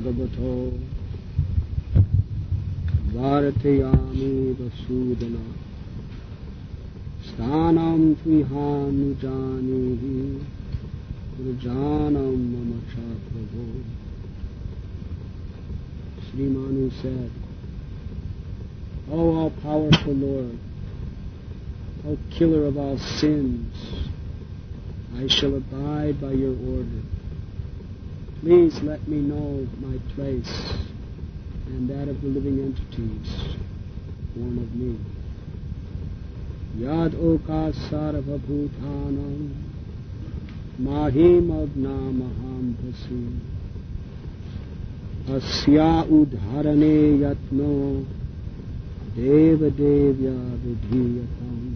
Bhagavato Bharatayami Vasudana Sthanam Tvihanujanihi Rajanam Mamacha Prabhu. Sri Manu said, O all-powerful Lord, O killer of all sins, I shall abide by your order. Please let me know my place and that of the living entities born of me. Yad oka sarvabhutanam mahim agnamaham pasi asya udharane yatno deva devya vidhiyatam.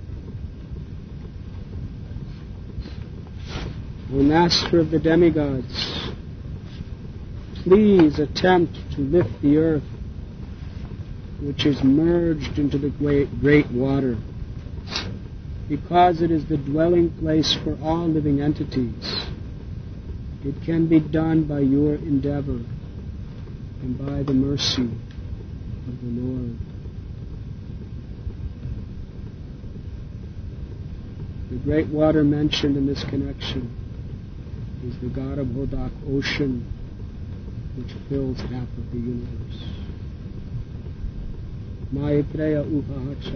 O Master of the demigods, please attempt to lift the earth, which is merged into the great water, because it is the dwelling place for all living entities. It can be done by your endeavor and by the mercy of the Lord. The great water mentioned in this connection is the Garbhodak ocean, which fills half of the universe. Maitreya uvacha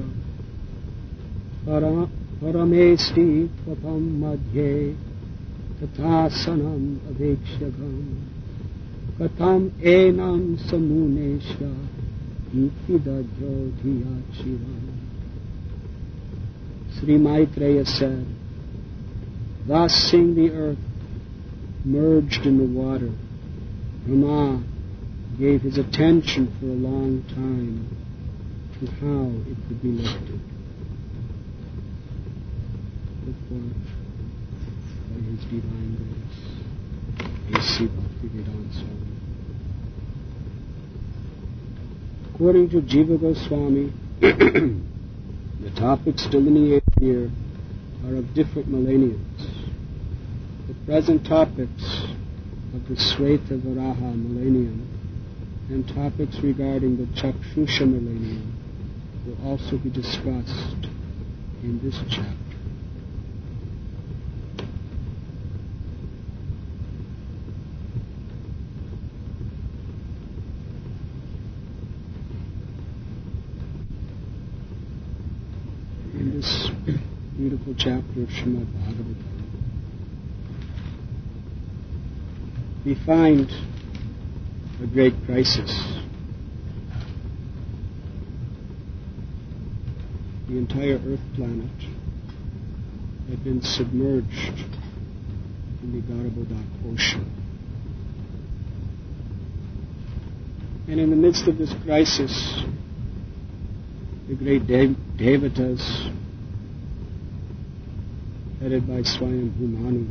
paramesti tvapam madhye tathasanam avekshagam katham enam samuneshya yukidadhyo dhiyachiram. Sri Maitreya said, thus seeing the earth merged in the water, Brahma gave his attention for a long time to how it could be lifted. Purport by His Divine Grace, A.C. Bhaktivedanta Swami. According to Jiva Goswami, the topics delineated here are of different millenniums. The present topics of the Sweta Varaha millennium and topics regarding the Chakshusha millennium will also be discussed in this chapter. In this beautiful chapter of Srimad Bhagavatam, we find a great crisis. The entire Earth planet had been submerged in the Garbhodak ocean. And in the midst of this crisis, the great Devatas, headed by Swayambhu Manu,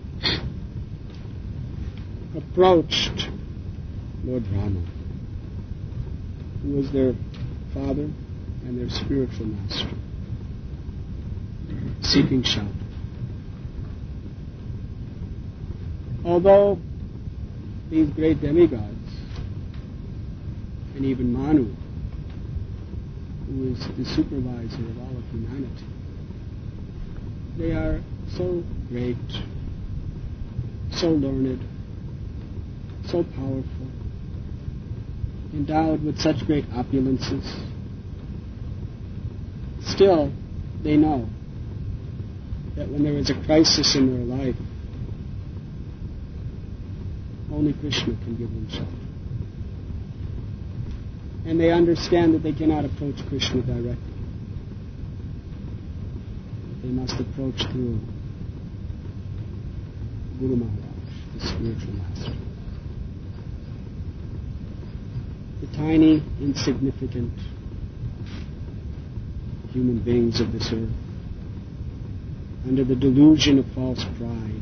approached Lord Rama, who was their father and their spiritual master, seeking shelter. Although these great demigods, and even Manu, who is the supervisor of all of humanity, they are so great, so learned, so powerful, endowed with such great opulences. Still, they know that when there is a crisis in their life, only Krishna can give them shelter. And they understand that they cannot approach Krishna directly. They must approach through Guru Maharaj, the spiritual master. The tiny, insignificant human beings of this earth, under the delusion of false pride,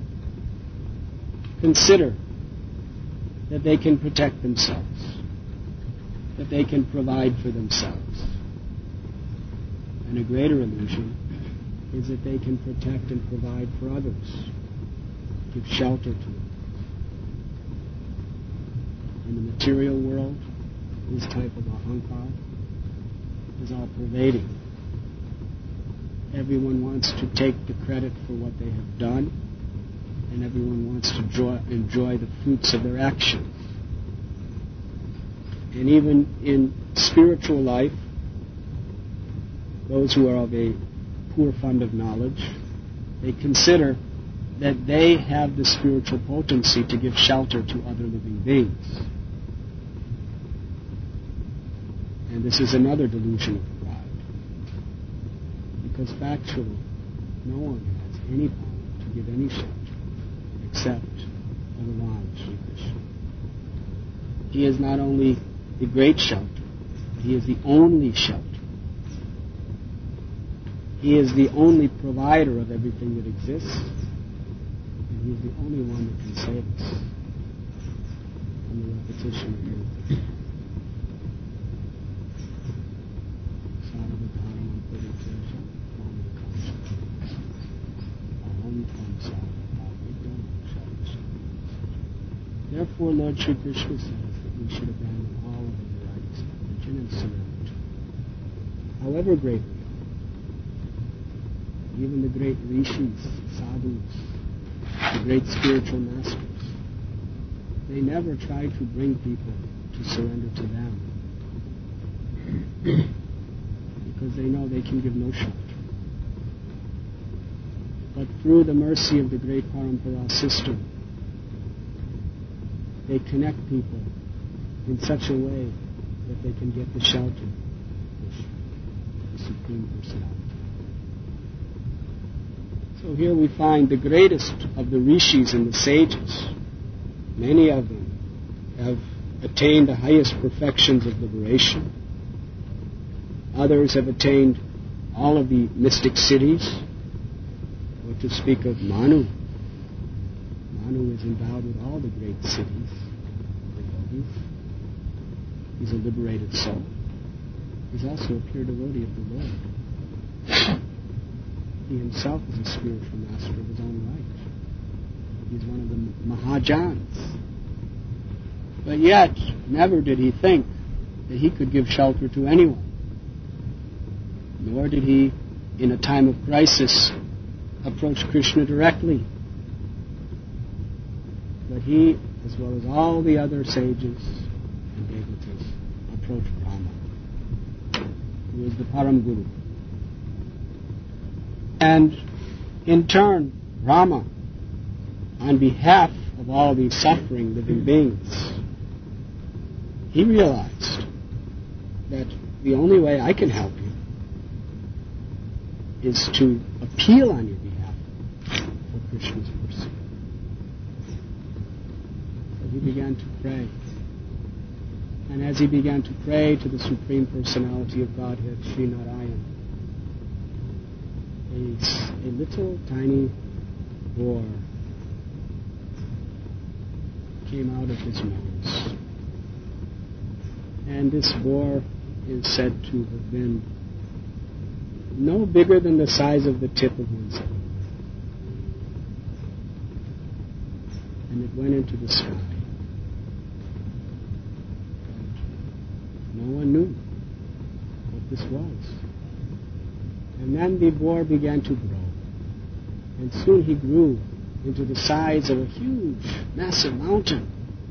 consider that they can protect themselves, that they can provide for themselves. And a greater illusion is that they can protect and provide for others, give shelter to them. in the material world, this type of ahankar is all pervading. Everyone wants to take the credit for what they have done, and everyone wants to enjoy the fruits of their actions. And even in spiritual life, those who are of a poor fund of knowledge, they consider that they have the spiritual potency to give shelter to other living beings. And this is another delusion of pride. Because factually, no one has any power to give any shelter except Bhagavan Sri Krishna. He is not only the great shelter, but he is the only shelter. He is the only provider of everything that exists, and he is the only one that can save us from the repetition of youth. Therefore, Lord Sri Krishna says that we should abandon all of our rights of religion and surrender to him. However great we are, even the great rishis, sadhus, the great spiritual masters, they never try to bring people to surrender to them because they know they can give no shelter. But through the mercy of the great Parampara system, they connect people in such a way that they can get the shelter of the Supreme Personality. So here we find the greatest of the rishis and the sages. Many of them have attained the highest perfections of liberation. Others have attained all of the mystic cities. Or to speak of Manu. Manu is endowed with all the great cities, the yogis. He's a liberated soul. He's also a pure devotee of the Lord. He himself is a spiritual master of his own right. He's one of the Mahajans. But yet, never did he think that he could give shelter to anyone. Nor did he, in a time of crisis, approach Krishna directly. But he, as well as all the other sages and devotees, approached Brahma, who is the Param Guru. And in turn, Rama, on behalf of all these suffering living beings, he realized that the only way I can help you is to appeal on your behalf for Krishna's mercy. So he began to pray. And as he began to pray to the Supreme Personality of Godhead, Sri Narayan, a little tiny boar came out of his nose. And this boar is said to have been no bigger than the size of the tip of one's finger. And it went into the sky. And no one knew what this was. And then the boar began to grow. And soon he grew into the size of a huge, massive mountain.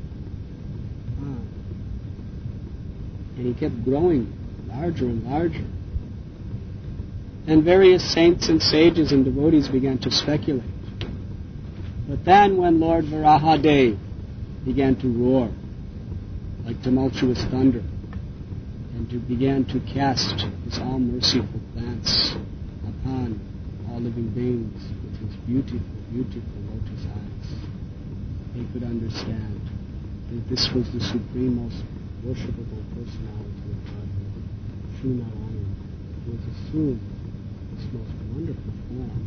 And he kept growing larger and larger. And various saints and sages and devotees began to speculate. But then when Lord Varahadev began to roar like tumultuous thunder and began to cast his all-merciful glance upon all living beings with his beautiful, beautiful lotus eyes, they could understand that this was the supreme, most worshipable personality of Godhead, Sri Narayan, who was assumed this most wonderful form.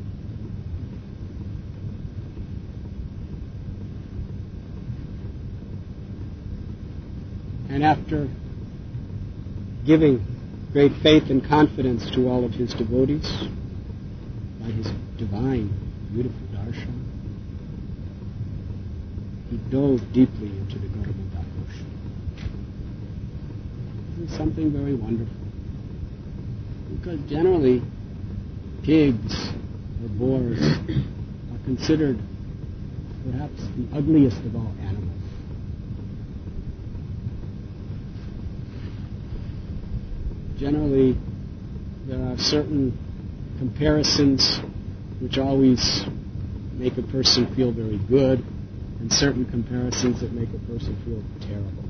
And after giving great faith and confidence to all of his devotees by his divine, beautiful darshan, he dove deeply into the Garbodak ocean. This is something very wonderful. Because generally, pigs or boars are considered perhaps the ugliest of all animals. Generally, there are certain comparisons which always make a person feel very good, and certain comparisons that make a person feel terrible.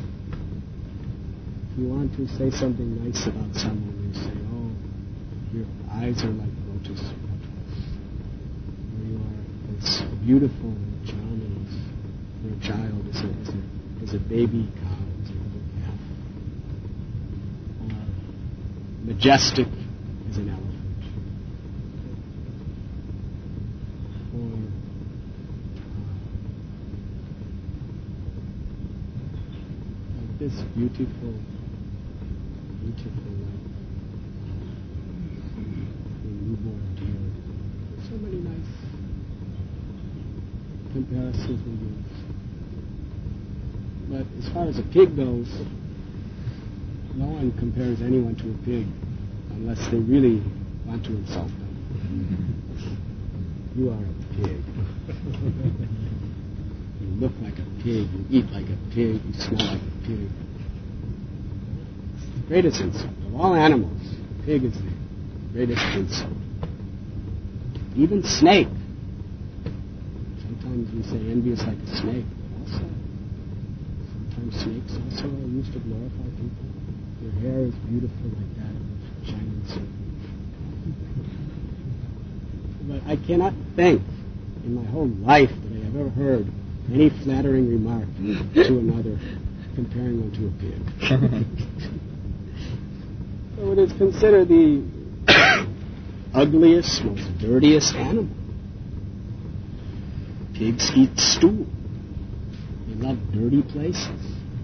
If you want to say something nice about someone, you say, "Oh, your eyes are like lotus petals," or "You are as beautiful and charming for a child as a baby cow, as a little calf, or majestic as an elephant, or like this beautiful newborn deer." There's so many nice comparisons we use. But as far as a pig goes, no one compares anyone to a pig unless they really want to insult them. "You are a pig. You look like a pig. You eat like a pig. You smell like a pig." It's the greatest insult. Of all animals, a pig is the greatest insult. Even snake. Sometimes we say envious like a snake, but also sometimes snakes also are used to glorify people. Your hair is beautiful like that of a shining serpent. But I cannot think in my whole life that I have ever heard any flattering remark to another comparing one to a pig. So it is considered the ugliest, most dirtiest animal. Pigs eat stool. They love dirty places.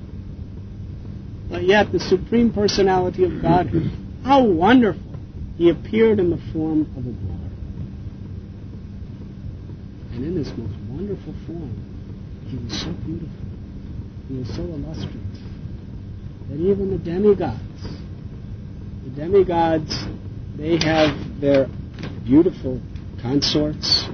But yet the Supreme Personality of Godhead, how wonderful! He appeared in the form of a boar. And in this most wonderful form, he was so beautiful, he was so illustrious, that even the demigods, they have their beautiful consorts,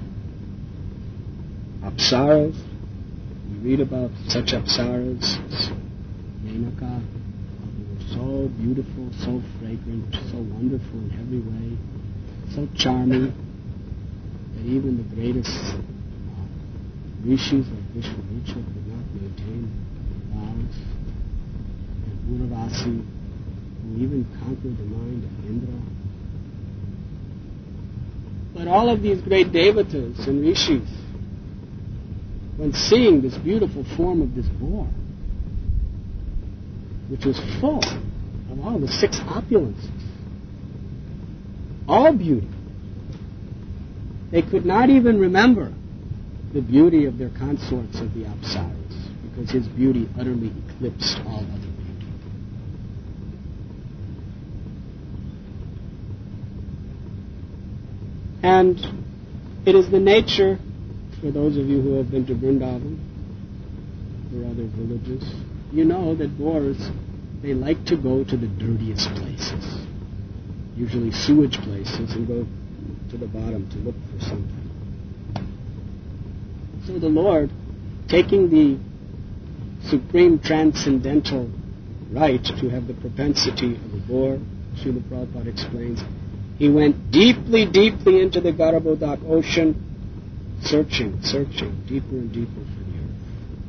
apsaras. We read about such apsaras as Menaka, who were so beautiful, so fragrant, so wonderful in every way, so charming, that even the greatest rishis like Vishwamitra could not maintain vows, and Uravasi, who even conquered the mind of Indra. But all of these great devatas and rishis, when seeing this beautiful form of this boar, which was full of all the six opulences, all beauty, they could not even remember the beauty of their consorts of the Apsaras, because his beauty utterly eclipsed all other beauty. And it is the nature, for those of you who have been to Vrindavan or other villages, you know that boars, they like to go to the dirtiest places, usually sewage places, and go to the bottom to look for something. So the Lord, taking the supreme transcendental right to have the propensity of a boar, Srila Prabhupada explains, he went deeply, deeply into the Garbodak ocean, searching deeper and deeper for the earth.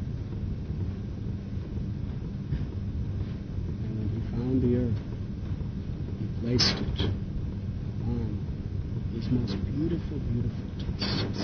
And when he found the earth, he placed it on his most beautiful, beautiful tusks.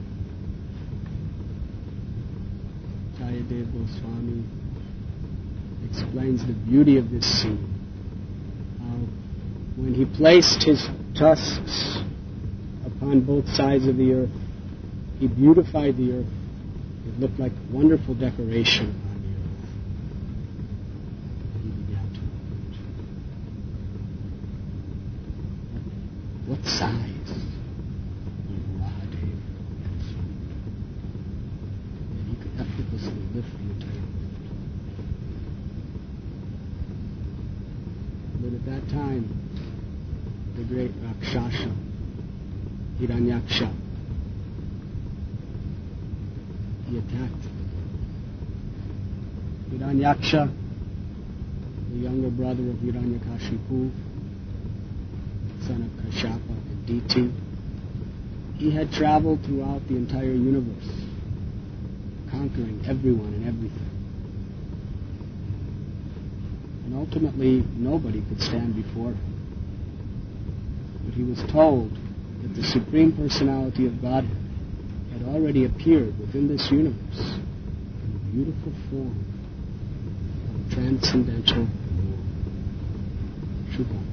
Jayadev Goswami explains the beauty of this scene. How when he placed his tusks upon both sides of the earth, he beautified the earth. It looked like a wonderful decoration on the earth. And he began to look. What size of Varahadev? And he could have put lift the entire world. But at that time, the great Rakshasa, Hiranyaksha, he attacked. Hiranyaksha, the younger brother of Hiranyakashipu, son of Kashyapa and Diti, he had traveled throughout the entire universe, conquering everyone and everything. And ultimately, nobody could stand before him. But he was told that the Supreme Personality of Godhead had already appeared within this universe in the beautiful form of transcendental Lord, Shubha.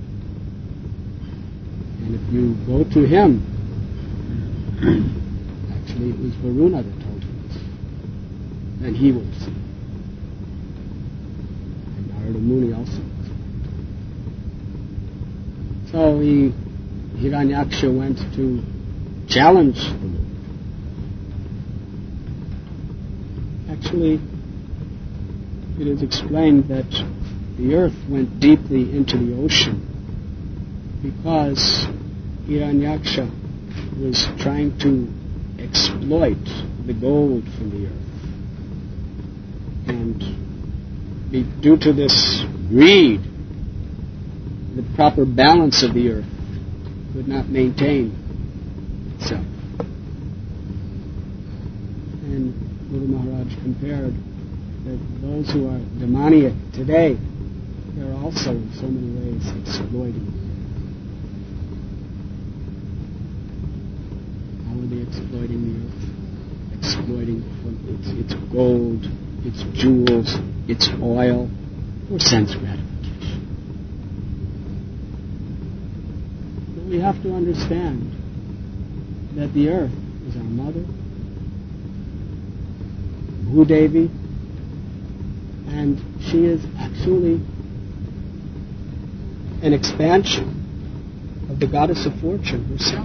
And if you go to him, actually it was Varuna that told him this, then he will see. And Narada Muni also. So Hiranyaksha went to challenge the Lord. Actually, it is explained that the earth went deeply into the ocean because Hiranyaksha was trying to exploit the gold from the earth. And due to this greed, the proper balance of the earth could not maintain itself. And Guru Maharaj compared that those who are demoniac today, they are also in so many ways exploiting the earth. How are they exploiting the earth? Exploiting from its gold, its jewels, its oil, for sense gratification. But we have to understand that the earth is our mother, Bhudevi, and she is actually an expansion of the goddess of fortune herself.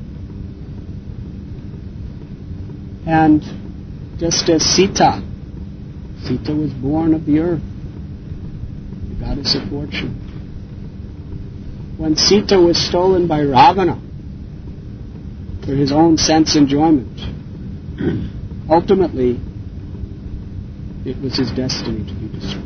And just as Sita was born of the earth, the goddess of fortune. When Sita was stolen by Ravana for his own sense enjoyment, ultimately it was his destiny to be destroyed.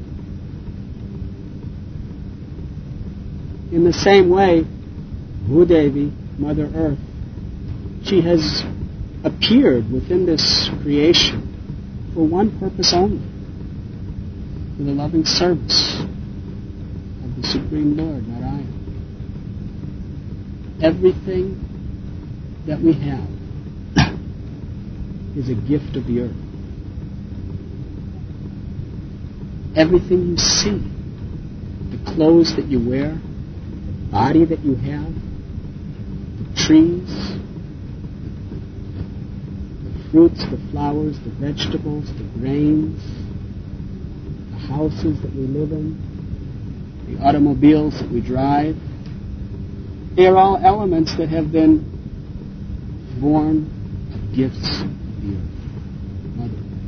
In the same way, Bhudevi, Mother Earth, she has appeared within this creation for one purpose only, for the loving service of the Supreme Lord, Narayana. Everything that we have is a gift of the earth. Everything you see, the clothes that you wear, the body that you have, the trees, the fruits, the flowers, the vegetables, the grains, the houses that we live in, the automobiles that we drive, they are all elements that have been born of gifts of the earth, Mother Earth.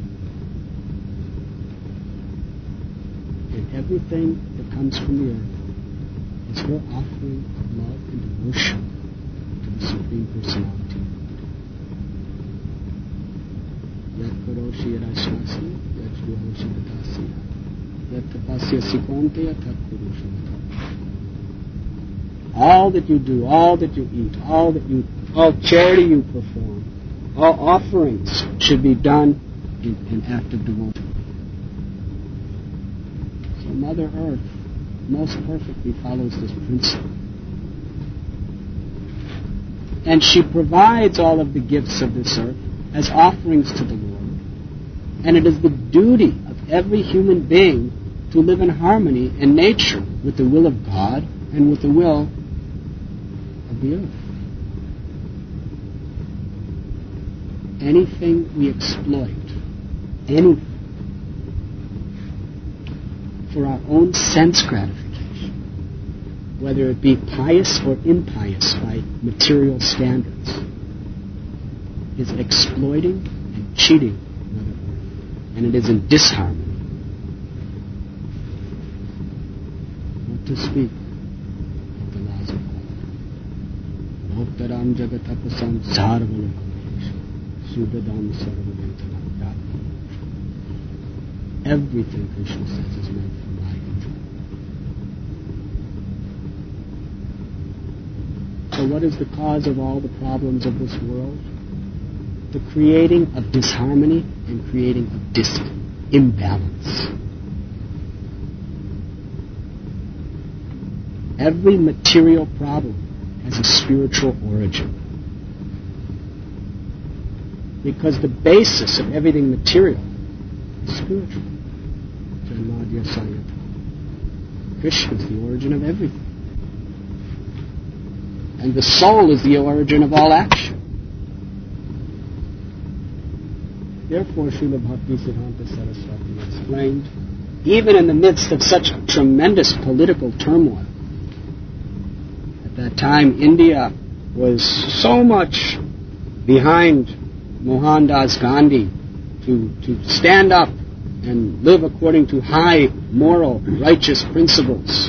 And everything that comes from the earth is her offering of love and devotion to the Supreme Personality. Yat karoshi yadashvasi, yat juhoshi datasi, yat tapasya sikonteya tat purusha vata. All that you do, all that you eat, all charity you perform, all offerings should be done in an act of devotion. So Mother Earth most perfectly follows this principle. And she provides all of the gifts of this earth as offerings to the Lord. And it is the duty of every human being to live in harmony in nature with the will of God and with the will of the earth. Anything we exploit, anything, for our own sense gratification, whether it be pious or impious by material standards, is exploiting and cheating Mother Earth. and it is in disharmony. What to speak of the laws of God? Bhoktaram jagatapasam sarvalokamesh sudadam sarvaventanam yatma. Everything Krishna says is meant for my control. So what is the cause of all the problems of this world? The creating of disharmony and creating of imbalance. Every material problem has a spiritual origin. Because the basis of everything material is spiritual. Janmadya Sayata. Krishna is the origin of everything. And the soul is the origin of all action. Therefore, Srila Bhaktisiddhanta Saraswati explained, even in the midst of such tremendous political turmoil, at that time India was so much behind Mohandas Gandhi to stand up and live according to high moral, righteous principles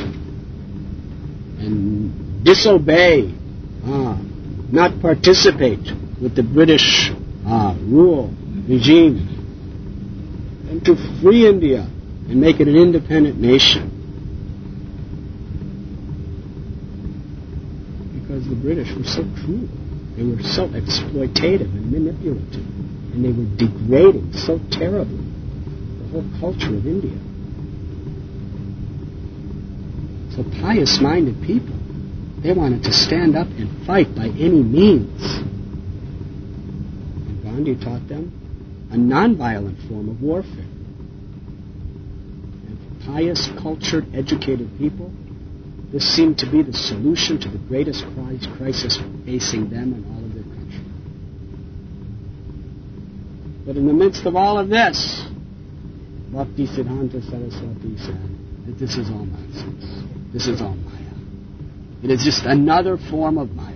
and disobey, not participate with the British rule regime, and to free India and make it an independent nation. Because the British were so cruel. They were so exploitative and manipulative. And they were degrading so terribly the whole culture of India. So pious-minded people, they wanted to stand up and fight by any means. And Gandhi taught them a non-violent form of warfare. And for pious, cultured, educated people, this seemed to be the solution to the greatest crisis facing them and all of their country. But in the midst of all of this, Bhaktisiddhanta Saraswati said that this is all nonsense. This is all Maya. It is just another form of Maya.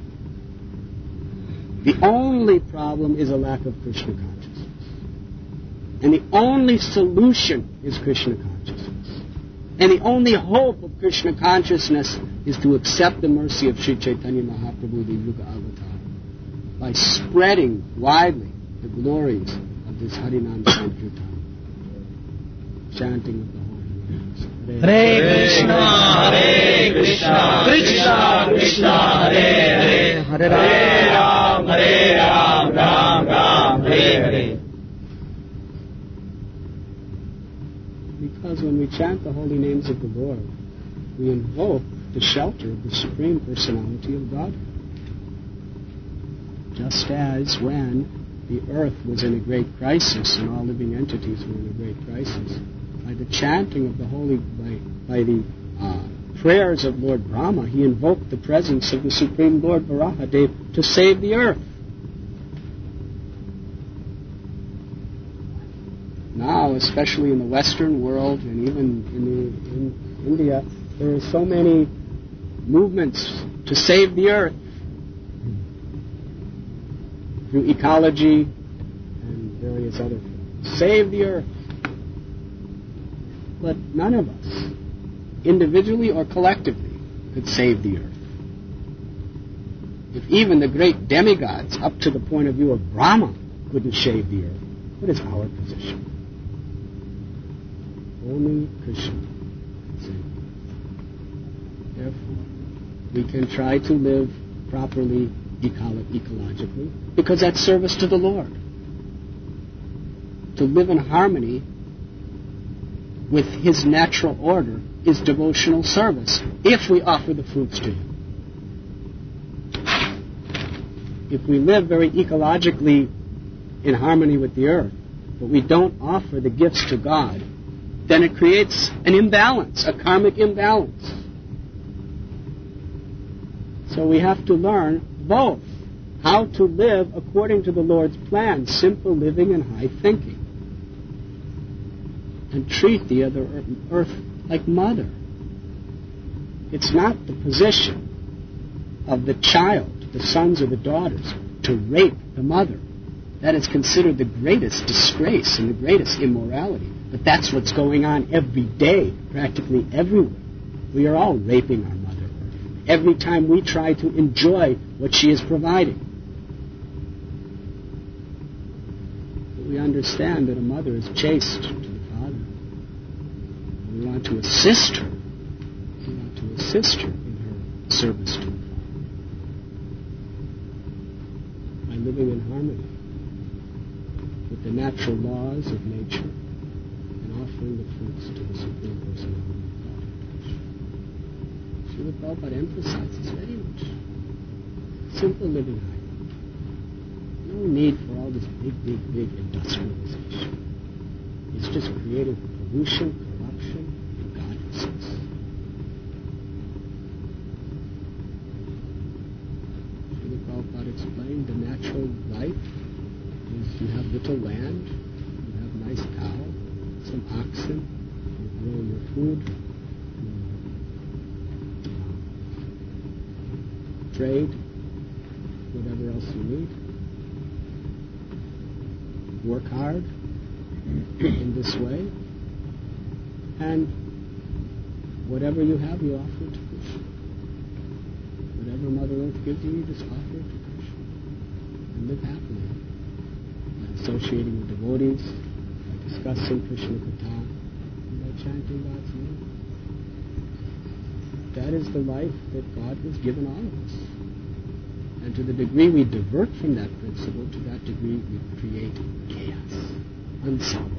The only problem is a lack of Krishna consciousness. And the only solution is Krishna consciousness. And the only hope of Krishna consciousness is to accept the mercy of Sri Chaitanya Mahaprabhu, the Yuga Avatar, by spreading widely the glories of this Harinam Sankirtan, chanting of the holy names. Hare Krishna, Hare Krishna, Krishna Krishna, Hare Hare, Hare Ram, Ram Ram, Hare Hare. Because when we chant the holy names of the Lord, we invoke the shelter of the Supreme Personality of Godhead. Just as when the earth was in a great crisis and all living entities were in a great crisis, by the chanting of the holy, by the prayers of Lord Brahma, he invoked the presence of the Supreme Lord Varahadev to save the earth. Now, especially in the Western world and even in India, there are so many movements to save the earth through ecology and various other things. Save the earth. But none of us, individually or collectively, could save the earth. If even the great demigods, up to the point of view of Brahma, couldn't save the earth, what is our position? Only Krishna can save the earth. Therefore, we can try to live properly ecologically, because that's service to the Lord. To live in harmony with His natural order is devotional service, if we offer the fruits to Him. If we live very ecologically in harmony with the earth, but we don't offer the gifts to God, then it creates an imbalance, a karmic imbalance. So we have to learn both how to live according to the Lord's plan, simple living and high thinking, and treat the other earth like mother. It's not the position of the child, the sons or the daughters, to rape the mother. That is considered the greatest disgrace and the greatest immorality. But that's what's going on every day, practically everywhere. We are all raping our Mother Earth every time we try to enjoy what she is providing. But we understand that a mother is chaste to the Father. And we want to assist her. We want to assist her in her service to the Father by living in harmony with the natural laws of nature and offering the fruits to the Supreme Personality of Godhead. Srila Prabhupada emphasizes very much simple living life. No need for all this big industrialization. It's just creating pollution, corruption, and godlessness. Srila Prabhupada explained the natural life is you have little land, you have nice cow, some oxen, you grow your food, you trade, whatever else you need. Work hard in this way, and whatever you have, you offer to Krishna. Whatever Mother Earth gives you, you just offer it to Krishna and live happily. Associating with devotees, by discussing Krishna Katha, and by chanting God's name. That is the life that God has given all of us. And to the degree we divert from that principle, to that degree we create chaos, unsolvable.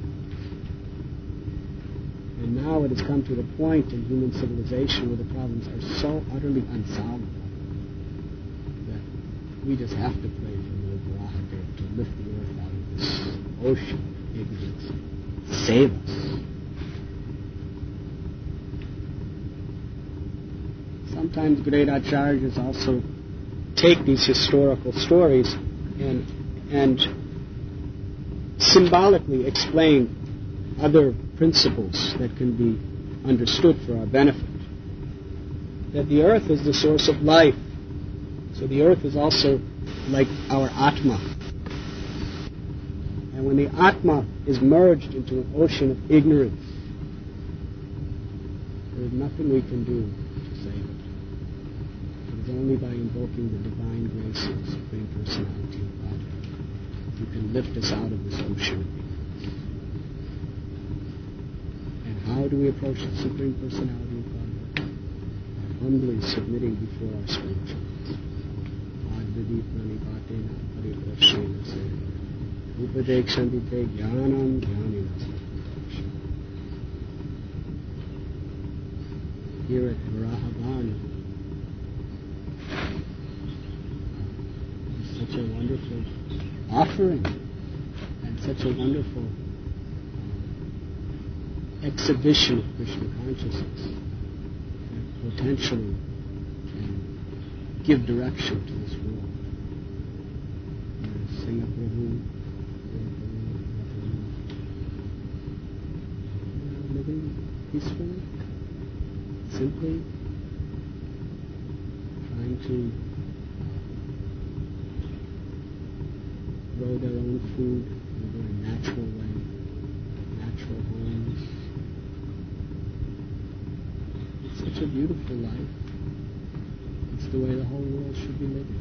And now it has come to the point in human civilization where the problems are so utterly unsolvable that we just have to pray for Lord Varahadev to lift the earth out of this ocean of ignorance. Save us. Sometimes great acharyas also take these historical stories and symbolically explain other principles that can be understood for our benefit. That the earth is the source of life. So the earth is also like our Atma. And when the Atma is merged into an ocean of ignorance, there is nothing we can do to save it. It is only by invoking the divine grace of the Supreme Personality of Godhead who can lift us out of this ocean of ignorance. And how do we approach the Supreme Personality of Godhead? By humbly submitting before our spiritual master. Advidi pranipatena pariprashena se upadekshantite jnanam jnanina sattvatakshana. Here at Varahabani, such a wonderful offering and such a wonderful exhibition of Krishna consciousness that potentially can give direction to this world. Singha Prabhu, living peacefully, simply, trying to grow their own food in a very natural way, natural homes. It's such a beautiful life. It's the way the whole world should be living.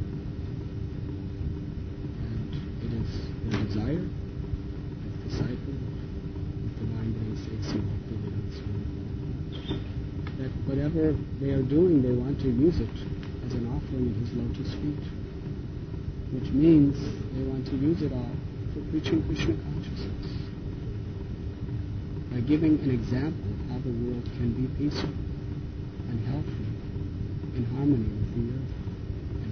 And it is their desire as disciples of Divine Grace A.C. Bhaktivedanta Swami Prabhupada that whatever they are doing, they want to use it as an offering at His lotus feet. Which means they want to use it all for preaching Krishna consciousness. By giving an example of how the world can be peaceful and healthy in harmony with the earth and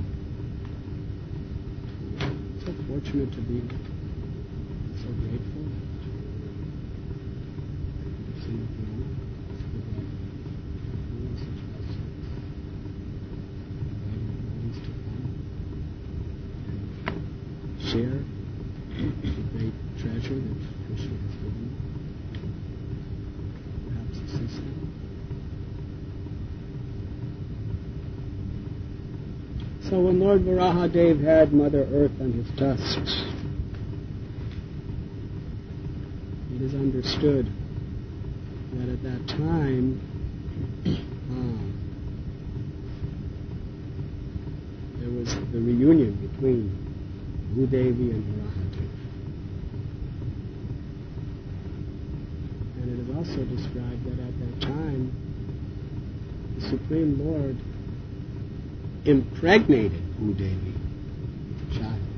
with God. So fortunate to be here. I'm so grateful that Singapore has provided such blessings, inviting devotees to come share the great treasure that Krishna has given. Perhaps a CSAM. So when Lord Varahadev had Mother Earth on his tusks, it is understood that at that time there was the reunion between Bhudevi and Varahadev. And it is also described that at that time the Supreme Lord impregnated Bhudevi with a child.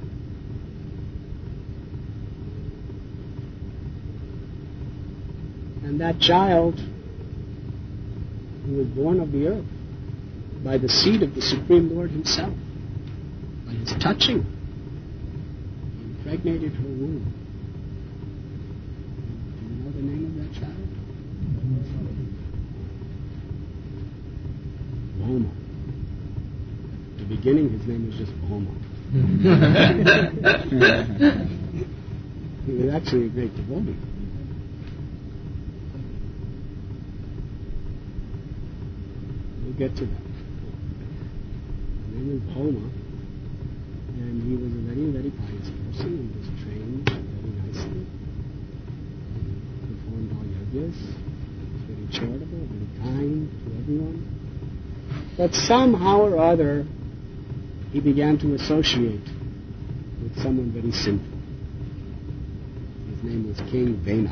And that child, who was born of the earth by the seed of the Supreme Lord himself, by his touching, he impregnated her womb. Do you know the name of that child? Bhoma. At the beginning, his name was just Bhoma. He was actually a great devotee. We'll get to that. His name was Bhoma, and he was a very, very pious person and was trained very nicely. He performed all yajnas, was very charitable, very kind to everyone. But somehow or other, he began to associate with someone very sinful. His name was King Vena.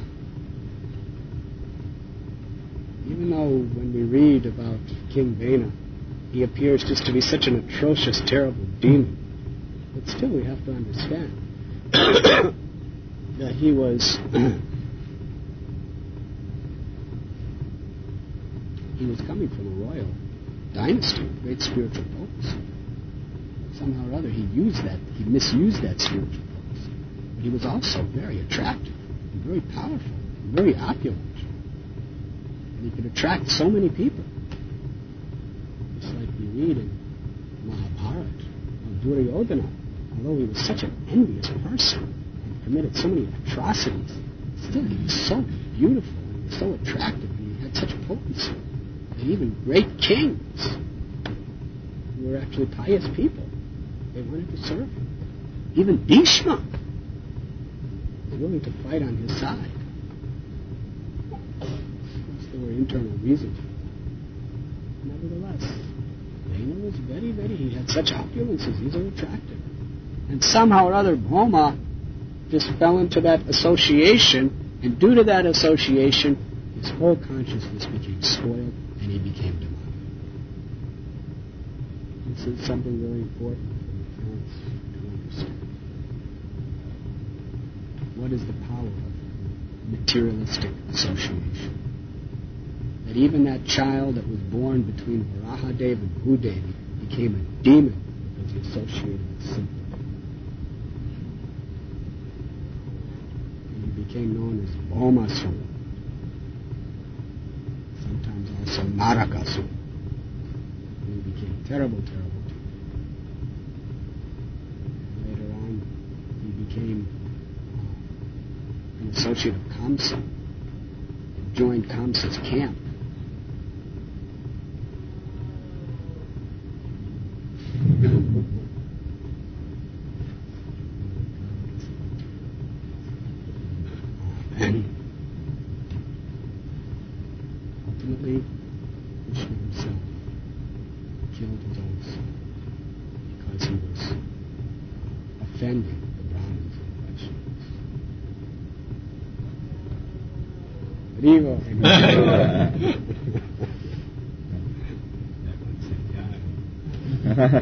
Even though when we read about King Vena, he appears just to be such an atrocious, terrible demon, but still we have to understand that he was coming from a royal dynasty, great spiritual potency. Somehow or other he misused that spiritual potency. But he was also very attractive and very powerful and very opulent. And he could attract so many people. Just like we read in Mahabharata of Duryodhana, although he was such an envious person and committed so many atrocities, still he was so beautiful and he was so attractive and he had such potency that even great kings who were actually pious people, they wanted to serve him. Even Bhishma was willing to fight on his side. There were internal reasons. Nevertheless, Vena was very, he had such opulences, he was so attractive. And somehow or other, Bhoma just fell into that association, and due to that association, his whole consciousness became spoiled, and he became demonic. This is something really important for the parents to understand. What is the power of materialistic association? That even that child that was born between Varahadev and Bhudevi became a demon because he associated with sinful. And he became known as Bhomasura, sometimes also Narakasura. And he became terrible demon. Later on, he became an associate of Kamsa, joined Kamsa's camp. And ultimately, Krishna himself killed his own son because he was offending the Brahmins and Vaishnavas.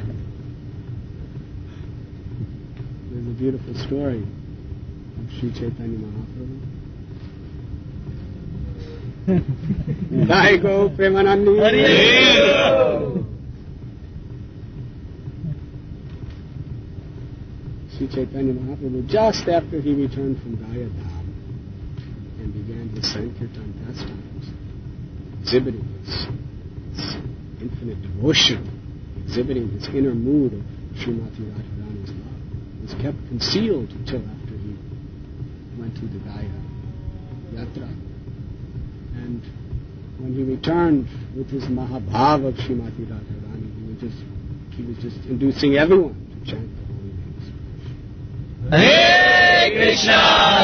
There's a beautiful story of Sri Chaitanya Mahaprabhu. Jai Go Premanandi. Sri Chaitanya Mahaprabhu, just after he returned from Gaya Dham and began his Sankirtan pastimes, exhibiting his infinite devotion, exhibiting his inner mood of Srimati Radharani's love, was kept concealed until after he went to the Gaya Yatra. And when he returned with his Mahabhava of Srimati Radharani, he would just he was just inducing everyone to chant the holy names. Hare Krishna,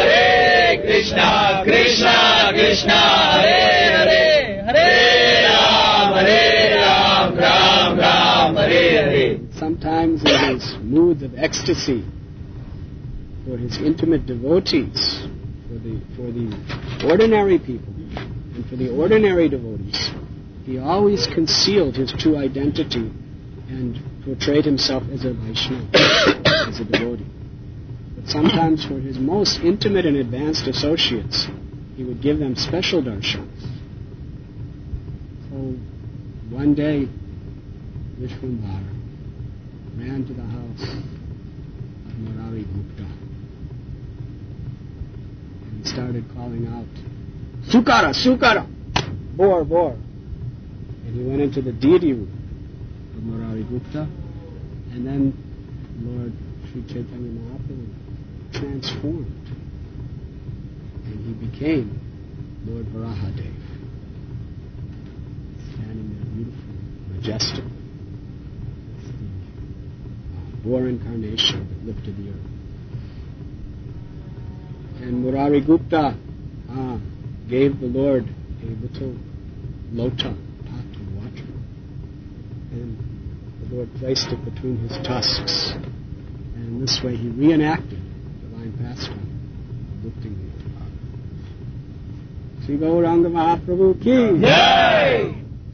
Krishna Krishna, Hare Hare, Hare Ram, Ram Hare Hare. Sometimes in his moods of ecstasy, for his intimate devotees, for the ordinary people, and for the ordinary devotees, he always concealed his true identity and portrayed himself as a Vaishnava, as a devotee. But sometimes for his most intimate and advanced associates, he would give them special darshans. So one day, Vishwambara ran to the house of Murari Gupta and started calling out, Sukara, Sukara! Bore, bore! And he went into the deity room of Murari Gupta, and then Lord Sri Chaitanya Mahaprabhu transformed, and he became Lord Varahadev, standing there beautiful, majestic, boar incarnation that lifted the earth. And Murari Gupta gave the Lord a little lota, pot of water, and the Lord placed it between his tusks, and in this way he reenacted divine pastime, lifting the earth. Sri Gauranga Mahaprabhu ki Jai!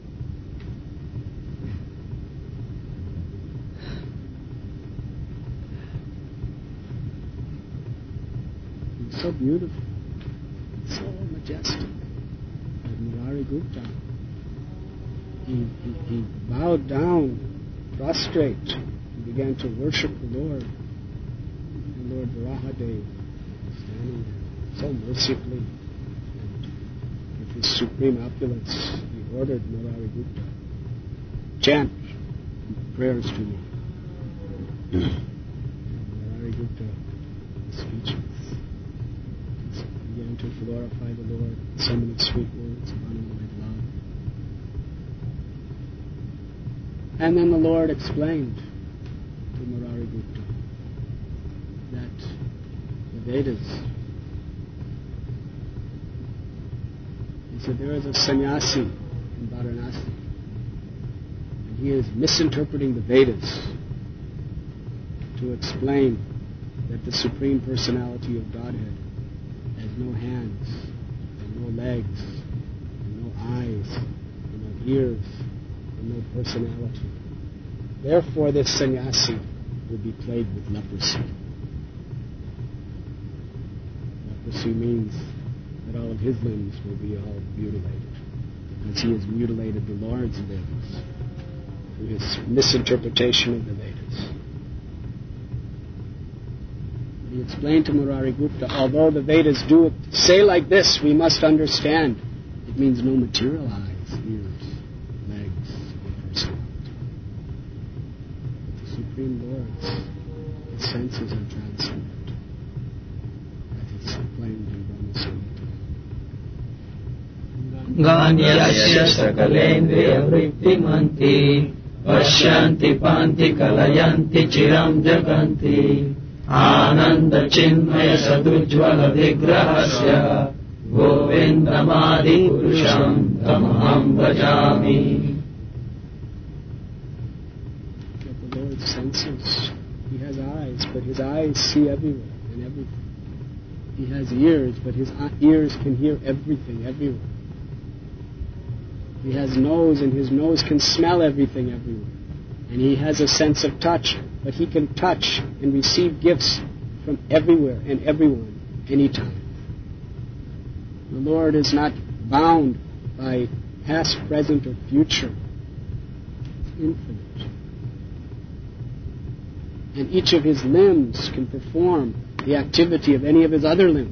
So beautiful, so majestic. And Murari Gupta, he bowed down, prostrate, and began to worship the Lord. And Lord Varahadev, standing there, so mercifully, and with his supreme opulence, he ordered Murari Gupta, chant prayers to me. And Murari Gupta was speechless. Began to glorify the Lord, so many sweet words of unalloyed love. And then the Lord explained to Murari Gupta that the Vedas, he said there is a sannyasi in Varanasi, and he is misinterpreting the Vedas to explain that the Supreme Personality of Godhead has no hands, and no legs, and no eyes, and no ears, and no personality. Therefore, this sannyasi will be plagued with leprosy. Leprosy means that all of his limbs will be all mutilated, because he has mutilated the Lord's limbs through his misinterpretation of the Vedas. He explained to Murari Gupta, although the Vedas do say like this, we must understand it means no material eyes, ears, legs, or personality. But the Supreme Lord's, his senses are transcendent, as it's proclaimed in Brahma Samhita. Ganyasya sakalendriya vrittimanti, Vashyanti panti kalayanti chiram jaganti, Ananda chinmaya sadujjvala vigrahasya, Govindamadi purusham tamaham bhajami. But the Lord's senses, he has eyes, but his eyes see everywhere and everything. He has ears, but his ears can hear everything everywhere. He has nose, and his nose can smell everything everywhere. And he has a sense of touch, but he can touch and receive gifts from everywhere and everyone, anytime. The Lord is not bound by past, present, or future. It's infinite. And each of his limbs can perform the activity of any of his other limbs.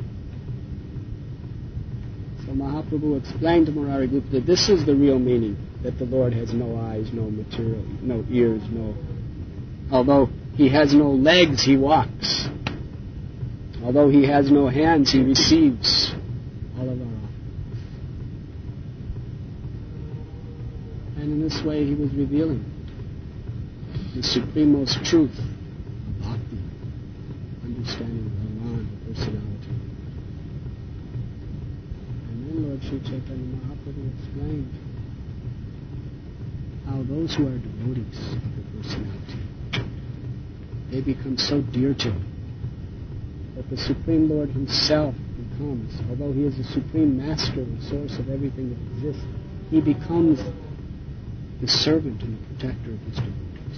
So Mahaprabhu explained to Murari Gupta that this is the real meaning, that the Lord has no eyes, no material, no ears, although he has no legs, he walks. Although he has no hands, he receives all of our offerings. And in this way he was revealing the supremest truth of bhakti, understanding Bhagavan, the personality. And then Lord Sri Chaitanya Mahaprabhu explained how those who are devotees of the personality, they become so dear to him that the Supreme Lord himself becomes, although he is the supreme master and source of everything that exists, he becomes the servant and the protector of his devotees.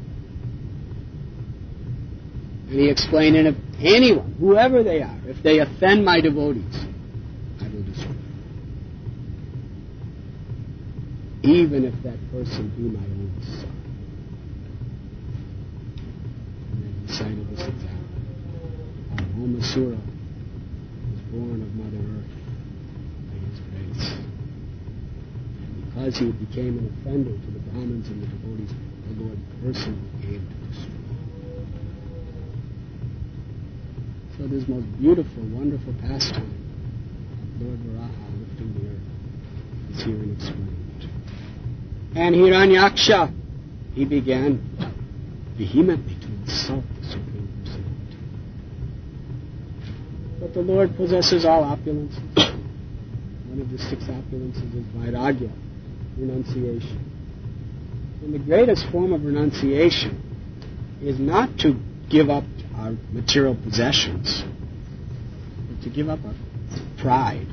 And he explained, and if anyone, whoever they are, if they offend my devotees, I will destroy them. Even if that person be my own son. And then he cited this example. Bhaumasura was born of Mother Earth by his grace. And because he became an offender to the Brahmins and the devotees, the Lord personally came to destroy him. So this most beautiful, wonderful pastime of Lord Varaha lifting the earth is herein explained. And Hiranyaksha, he began vehemently to insult the Supreme Personality. But the Lord possesses all opulences. One of the 6 opulences is vairagya, renunciation. And the greatest form of renunciation is not to give up our material possessions, but to give up our pride.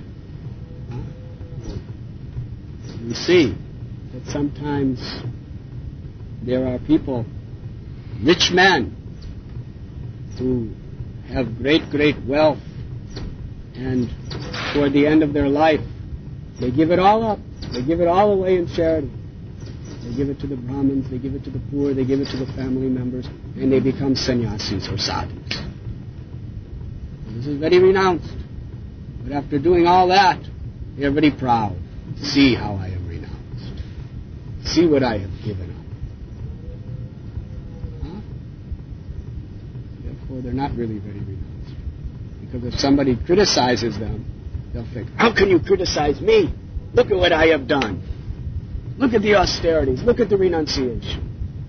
We see that sometimes there are people, rich men, who have great, great wealth, and toward the end of their life, they give it all up. They give it all away in charity. They give it to the Brahmins, they give it to the poor, they give it to the family members, and they become sannyasis or sadhus. And this is very renounced. But after doing all that, they're very proud. See how I am renounced. See what I have given up. Huh? Therefore, they're not really very renounced. Because if somebody criticizes them, they'll think, how can you criticize me? Look at what I have done. Look at the austerities. Look at the renunciation.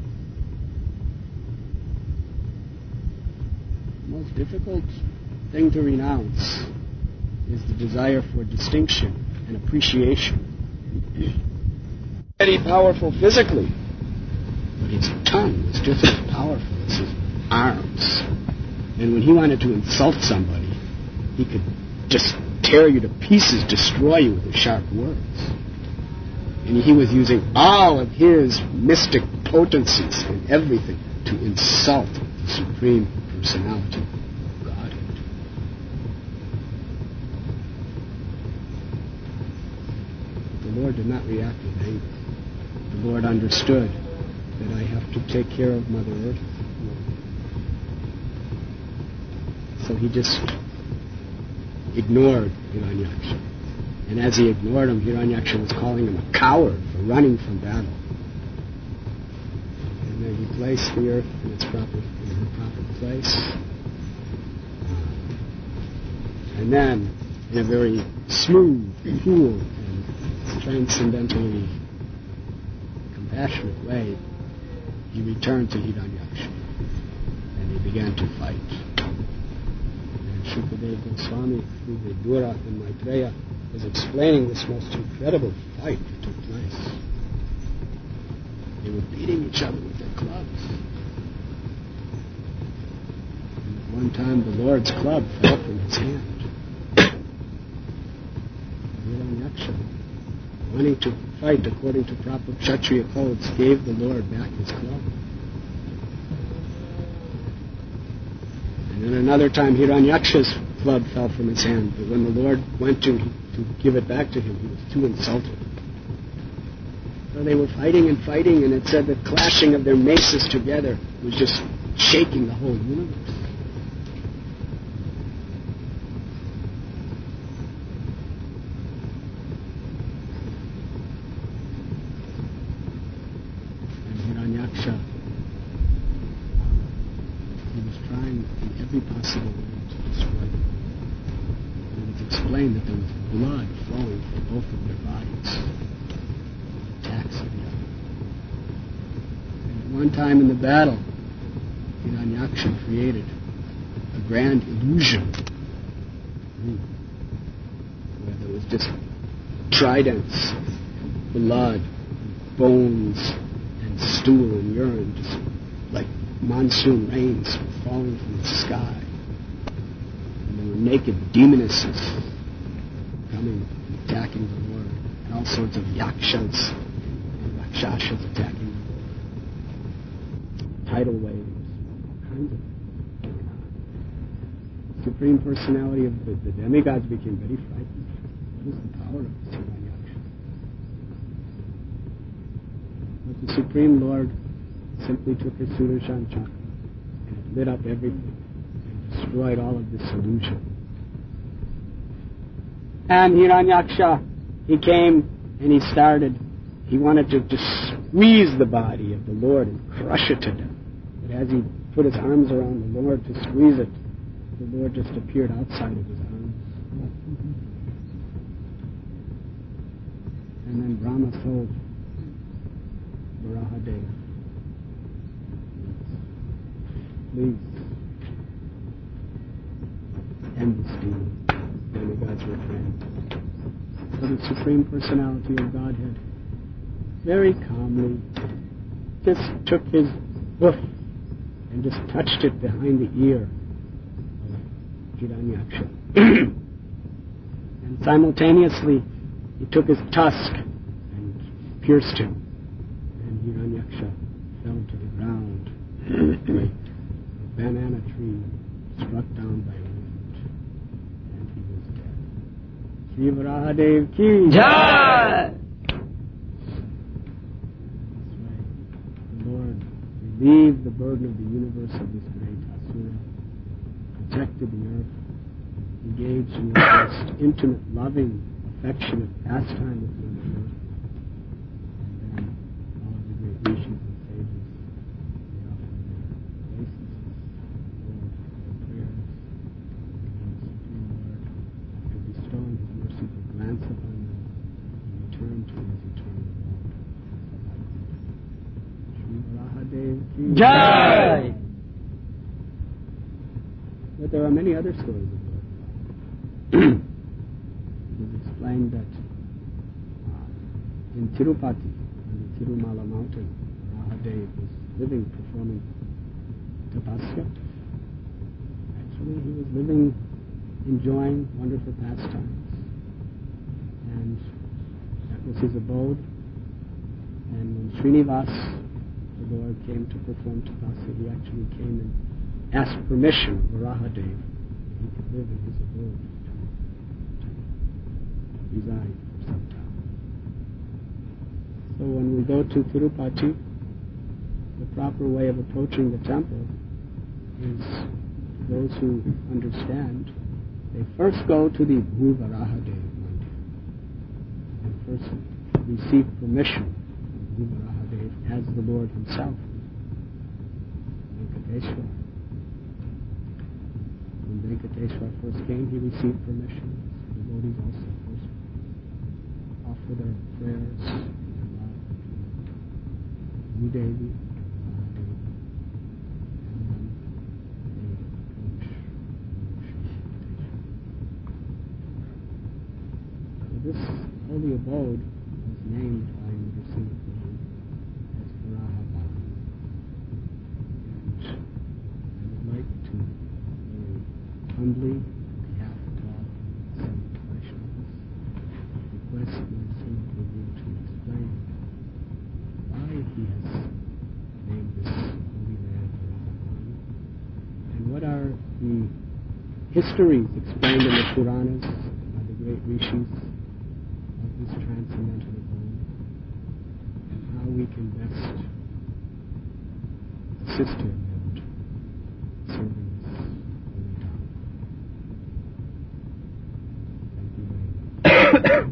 The most difficult thing to renounce is the desire for distinction and appreciation. Very powerful physically, but his tongue was just as powerful as his arms. And when he wanted to insult somebody, he could just tear you to pieces, destroy you with his sharp words. And he was using all of his mystic potencies and everything to insult the Supreme Personality of Godhead. But the Lord did not react with anger. The Lord understood that I have to take care of Mother Earth. So he just ignored Hiranyaksha. And as he ignored him, Hiranyaksha was calling him a coward for running from battle. And then he placed the earth in her proper place. And then, in a very smooth, cool, and transcendentally compassionate way, he returned to Hiranyaksha. And they began to fight. And Shukadeva Goswami, through the Dura and Maitreya, was explaining this most incredible fight that took place. They were beating each other with their clubs. And at one time, the Lord's club fell from his hand. Hiranyaksha, wanting to fight according to proper Kshatriya codes, gave the Lord back his club. And then another time, Hiranyaksha's club fell from his hand, but when the Lord went to give it back to him, he was too insulted. So they were fighting, and it said the clashing of their maces together was just shaking the whole universe. And Hiranyaksha, he was trying in every possible way to destroy them. It was explained that there was blood flowing from both of their bodies. Attacks of the other. And at One time in the battle, Hiranyaksha created a grand illusion where there was just tridents, blood, bones, and stool and urine, just like monsoon rains falling from the sky. And there were naked demonesses coming and attacking the Lord, and all sorts of yakshas and rakshasas attacking the Lord. Tidal waves, all kinds of things going on. The Supreme Personality of the demigods became very frightened. What is the power of this Hiranyaksha? But the Supreme Lord simply took his Sudarshan Chakra and it lit up everything and destroyed all of this illusion. And Hiranyaksha, he came and he wanted to just squeeze the body of the Lord and crush it to death. But as he put his arms around the Lord to squeeze it, the Lord just appeared outside of his arms. And then Brahma told Varahadev, please end this deed. Demigods were friends. So the Supreme Personality of Godhead very calmly just took his hoof and just touched it behind the ear of Hiranyaksha. And simultaneously he took his tusk and pierced him. And Hiranyaksha fell to the ground like a banana tree struck down by wind. And he was dead. Shri Varahadev ki Jai! Relieved the burden of the universe of this great Asura, protected the earth, engaged in the most intimate, loving, affectionate pastime with the earth, and then all of the great rishis and sages, they offered their obeisances, their prayers, and the Supreme Lord, after bestowing his merciful glance upon them, he returned to his eternal abode. Jai! But there are many other stories of Lord. It is explained that in Tirupati, on the Tirumala mountain, Varahadev was living, performing tapasya. Actually, he was living, enjoying wonderful pastimes. And that was his abode. And when Srinivas, the Lord, came to perform tapasya, he actually came and asked permission of Varahadev that he could live in his abode to reside for some time. So when we go to Tirupati, the proper way of approaching the temple is, for those who understand, they first go to the Bhu Varahadev Mandir and first receive permission of Bhu Varahadev as the Lord himself, Venkateshwara. When Venkateshwara first came, he received permission. The devotees also first offer their prayers and love to Bhudevi and Varahadevi, and then they approach Lord Shri Venkateshwara. So this holy abode was named by Nrsimha Prabhu as Varahabad. And I would like to very humbly, on behalf of all assembled Vaishnavas, request Nrsimha Prabhu to explain why he has named this holy land Varahabad, and what are the histories explained in the Puranas by the great rishis of this transcendental abode, and how we can best assist him in serving this holy town. Thank you very much.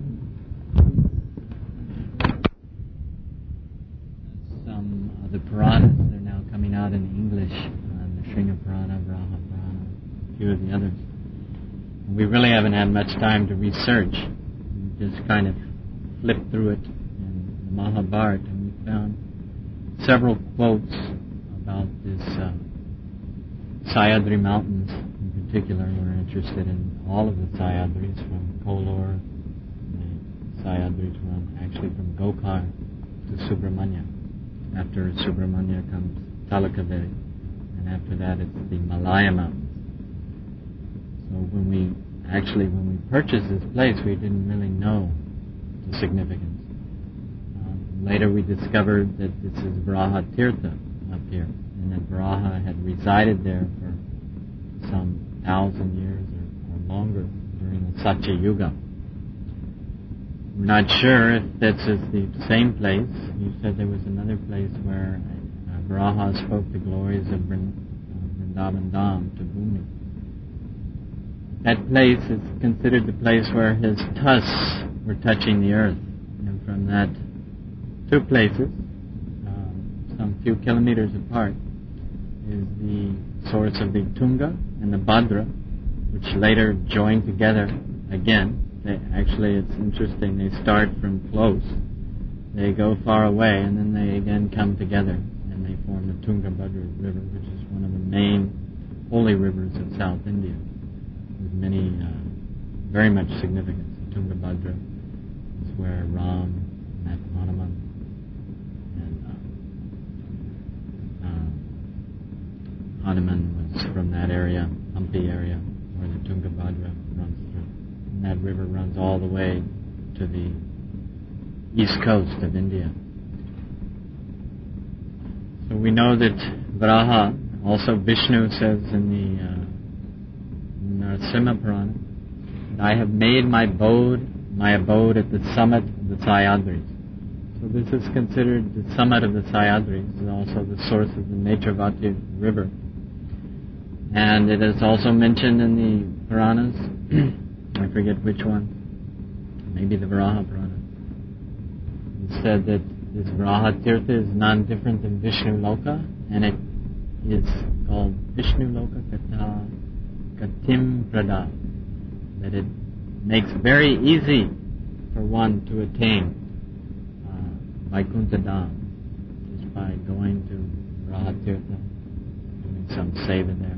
Some of the Puranas, they're now coming out in English, the Shringa Purana, Braha Purana, a few of the others. And we really haven't had much time to research. We just kind of flipped through it, and the Mahabharata, and we found several quotes about this Sayadri Mountains in particular. We're interested in all of the Sayadris, from Kolor. The Sayadris run actually from Gokar to Subramanya. After Subramanya comes Talakaveri, and after that it's the Malaya Mountains. So when we purchased this place, we didn't really know the significance. Later we discovered that this is Vraha Tirtha up here, and that Vraha had resided there for some 1,000 years or longer during the Satya Yuga. We're not sure if this is the same place. You said there was another place where Vraha spoke the glories of Vrindavan Dham to Bhumi. That place is considered the place where his tusks were touching the earth. And from that two places, some few kilometers apart, is the source of the Tunga and the Bhadra, which later joined together again. Actually, it's interesting, they start from close, they go far away, and then they again come together, and they form the Tunga-Bhadra River, which is one of the main holy rivers of South India, with many, very much significance. Tunga-Bhadra is where Ram met Hanuman, and Hanuman was from that area, Hampi area, where the Tunga-Bhadra runs through. And that river runs all the way to the east coast of India. So we know that Vraha, also Vishnu says in the Narasimha Purana, that I have made my abode at the summit of the Sayadris. So this is considered the summit of the Sayadris, and also the source of the Netravati River. And it is also mentioned in the Puranas, I forget which one, maybe the Varaha Purana. It said that this Vraha Tirtha is none different than Vishnu Loka, and it is called Vishnu Loka Kata Katim Prada, that it makes very easy for one to attain Vaikuntha Dham, just by going to Vraha Tirtha, doing some seva there.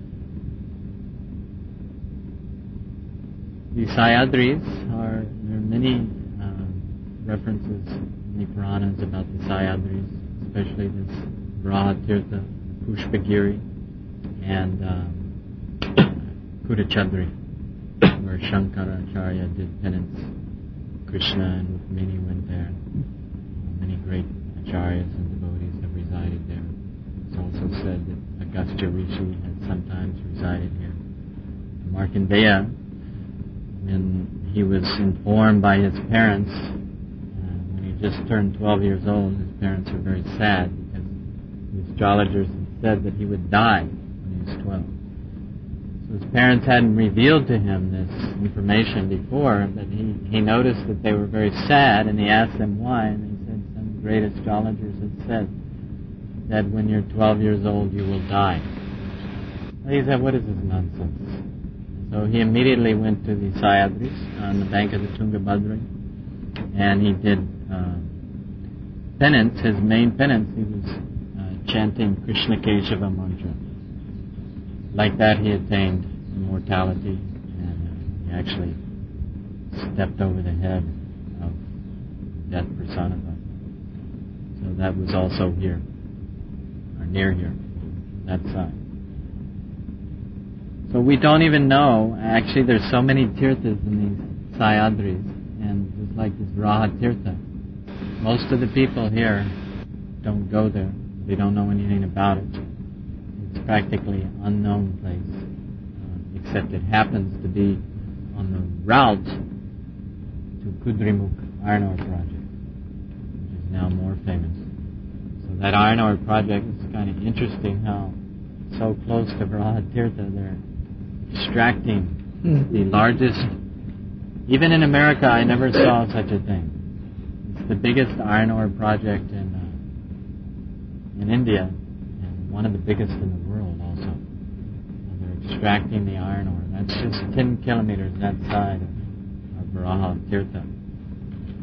The Sayadris there are many references in the Puranas about the Sayadris, especially this Vraha Tirtha, Pushpagiri, and Kudachadri, where Shankaracharya did penance. Krishna and Rukmini went there. Many great acharyas and devotees have resided there. It's also said that Agastya Rishi had sometimes resided here. Markandeya, when he was informed by his parents, when he just turned 12 years old, his parents were very sad because the astrologers had said that he would die when he was 12. So his parents hadn't revealed to him this information before, but he noticed that they were very sad, and he asked them why, and they said some great astrologers had said that when you're 12 years old you will die. And he said, what is this nonsense? So he immediately went to the Sayadris on the bank of the Tunga-Bhadra, and he did penance. His main penance, he was chanting Krishna Keshava mantra. Like that he attained immortality, and he actually stepped over the head of death personified. So that was also here, or near here, that side. So we don't even know, actually there's so many tirthas in these Sayadris, and just like this Vraha Tirtha, most of the people here don't go there. They don't know anything about it. It's practically an unknown place, except it happens to be on the route to Kudrimukh iron ore project, which is now more famous. So that iron ore project is kind of interesting how so close to Vraha Tirtha they're extracting the largest, even in America I never saw such a thing. It's the biggest iron ore project in India, and one of the biggest in the world also. And they're extracting the iron ore. That's just 10 kilometers that side of Vraha Tirtha.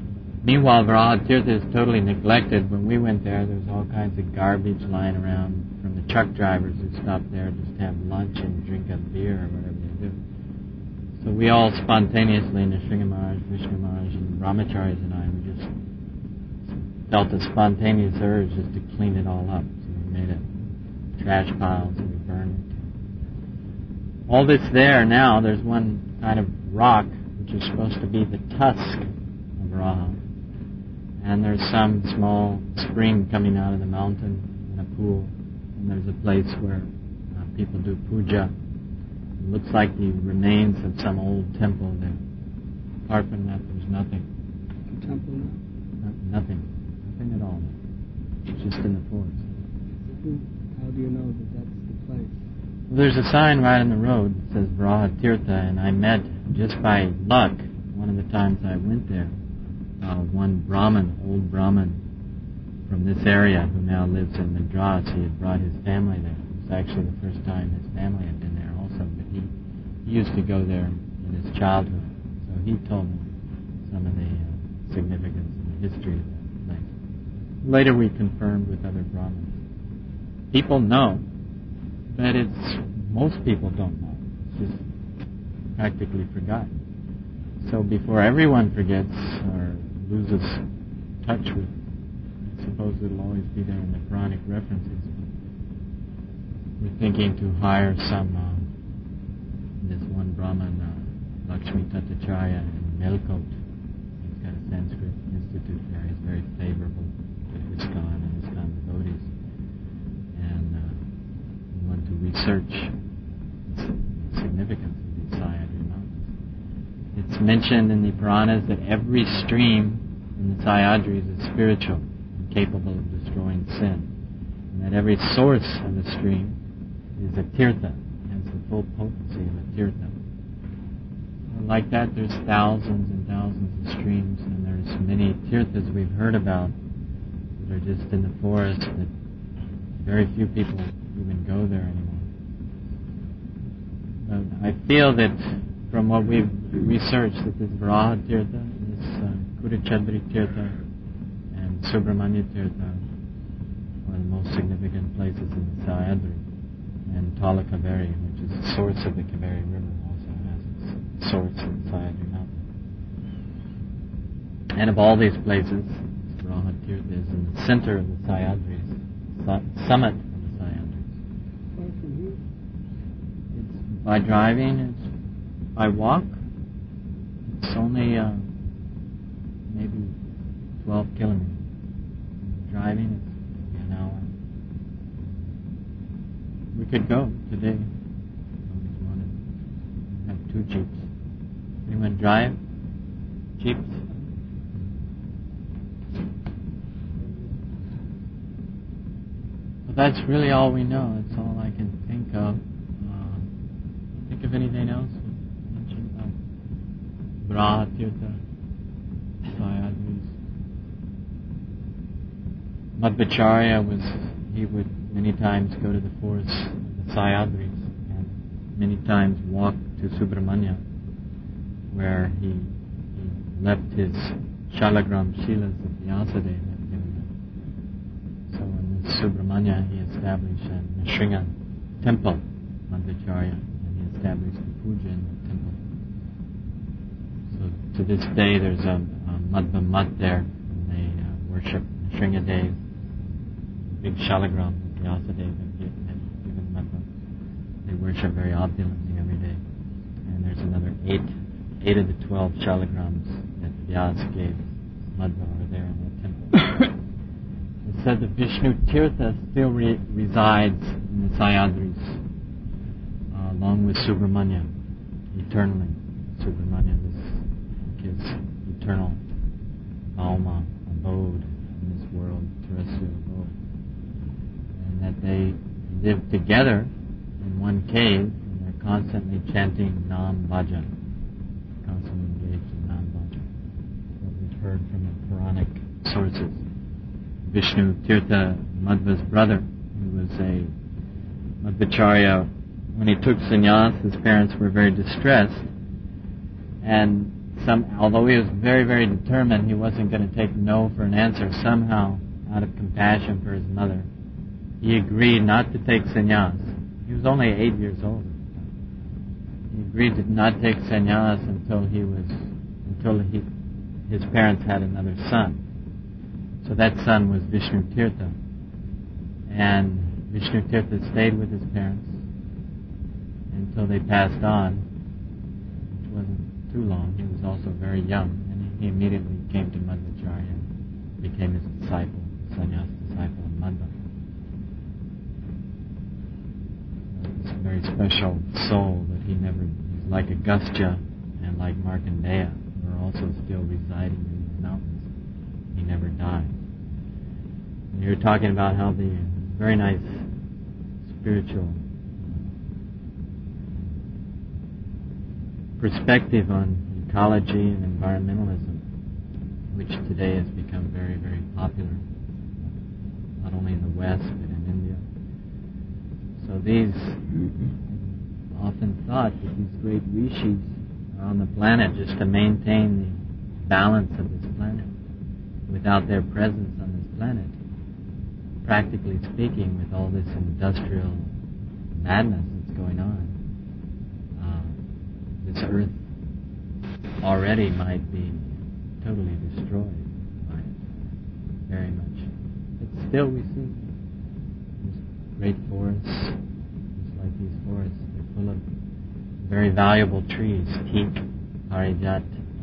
Meanwhile, Varahatirtha is totally neglected. When we went there was all kinds of garbage lying around from the truck drivers who stopped there just to have lunch and drink a beer or whatever they do. So we all spontaneously, Nrsimha Maharaj, Vishnu Maharaj, and Brahmacharis and I, we just felt a spontaneous urge just to clean it all up. So we made a trash pile, so we burned it. All that's there now, there's one kind of rock, which is supposed to be the tusk of Varaha. And there's some small spring coming out of the mountain and a pool. And there's a place where people do puja. It looks like the remains of some old temple there. Apart from that, there's nothing. The temple now? Nothing. Nothing at all. It's just in the forest. How do you know that that's the place? Well, there's a sign right on the road that says Varahatirtha, and I met, just by luck, one of the times I went there, one Brahmin, old Brahmin from this area who now lives in Madras. He had brought his family there. It was actually the first time his family had been there also, but he used to go there in his childhood. So he told me some of the significance and the history of that place. Later we confirmed with other Brahmins. People know, but most people don't know. It's just practically forgotten. So before everyone forgets or loses touch with, I suppose it'll always be there in the Puranic references. We're thinking to hire this one Brahmin, Lakshmi Tattacharya in Melkote. He's got a Sanskrit institute there. He's very favorable to ISKCON and ISKCON devotees. And we want to research the significance of these Sayadri mountains. It's mentioned in the Puranas that every stream in the Sayadris is spiritual and capable of destroying sin. And that every source of a stream is a tirtha, has the full potency of a tirtha. And like that, there's thousands and thousands of streams, and there's many tirthas we've heard about that are just in the forest that very few people even go there anymore. But I feel that from what we've researched, that this Varahatirtha, this Kuruchadri Tirtha, and Subramanya Tirtha are the most significant places in the Sayadri. And Tala Kaveri, which is the source of the Kaveri River, also has its source in the Sayadri mountain. And of all these places, Varahatirtha is in the center of the Sayadris, summit of the Sayadris. Far from here? It's by driving, it's by walk. It's only maybe 12 kilometers. Driving, it's maybe an hour. We could go today if we wanted. We have 2 jeeps. Anyone drive? Jeeps? But that's really all we know. That's all I can think of. Think of anything else we mentioned about Varahatirtha, Sayadris? Madhvacharya he would many times go to the forests of the Sayadris and many times walk to Subramanya, where he left his Shalagram Shilas that Vyasadeva had given him. So in this Subramanya he established a Nrsimha temple, Madhvacharya, and he established the puja in the temple. So to this day there's a Madhva Mat there, and they worship Nrsimha Dev, big Shalagram that Vyasadeva had given Madhva. They worship very opulently every day. And there's another 8 of the 12 Shalagrams that Vyas gave Madhva are there in that temple. It said that Vishnu Tirtha still resides in the Sayadris, along with Subramanya, eternally. Subramanya, his eternal Bhauma, abode in this world, terrestrial abode. And that they live together in one cave, and they're constantly chanting Nam Bhaja, constantly engaged in Nam Bhaja. What we've heard from the Puranic sources. Vishnu Tirtha, Madhva's brother, who was a Madhvacharya, when he took sannyas, his parents were very distressed and although he was very, very determined, he wasn't going to take no for an answer. Somehow, out of compassion for his mother, he agreed not to take sannyas. He was only 8 years old. He agreed to not take sannyas until his parents had another son. So that son was Vishnu Tirtha. And Vishnu Tirtha stayed with his parents until they passed on, which wasn't too long. He was also very young, and he immediately came to Madhvacharya and became his disciple, sannyas disciple of Madhva. It's a very special soul that he's like Agastya and like Markandeya, who are also still residing in these mountains. He never died. And you're talking about how the very nice spiritual perspective on ecology and environmentalism, which today has become very, very popular, not only in the West but in India. So these often thought that these great rishis are on the planet just to maintain the balance of this planet. Without their presence on this planet, practically speaking, with all this industrial madness that's going on, this earth already might be totally destroyed by it, very much. But still we see these great forests, just like these forests, they're full of very valuable trees, teak, parijat,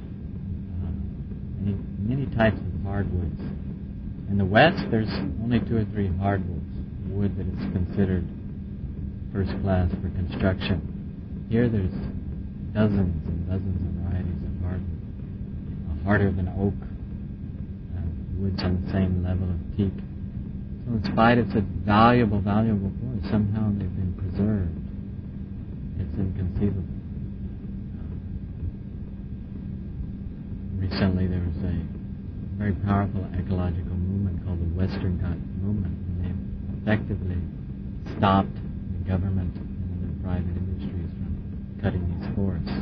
many types of hardwoods. In the West, there's only 2 or 3 hardwoods, wood that is considered first class for construction. Here there's dozens and dozens of varieties of hardwood. Harder than oak, woods on the same level of teak. So in spite of such valuable forests, somehow they've been preserved. It's inconceivable. Recently there was a very powerful ecological movement called the Western Ghat movement, and they effectively stopped the government and other private industries from cutting these forests.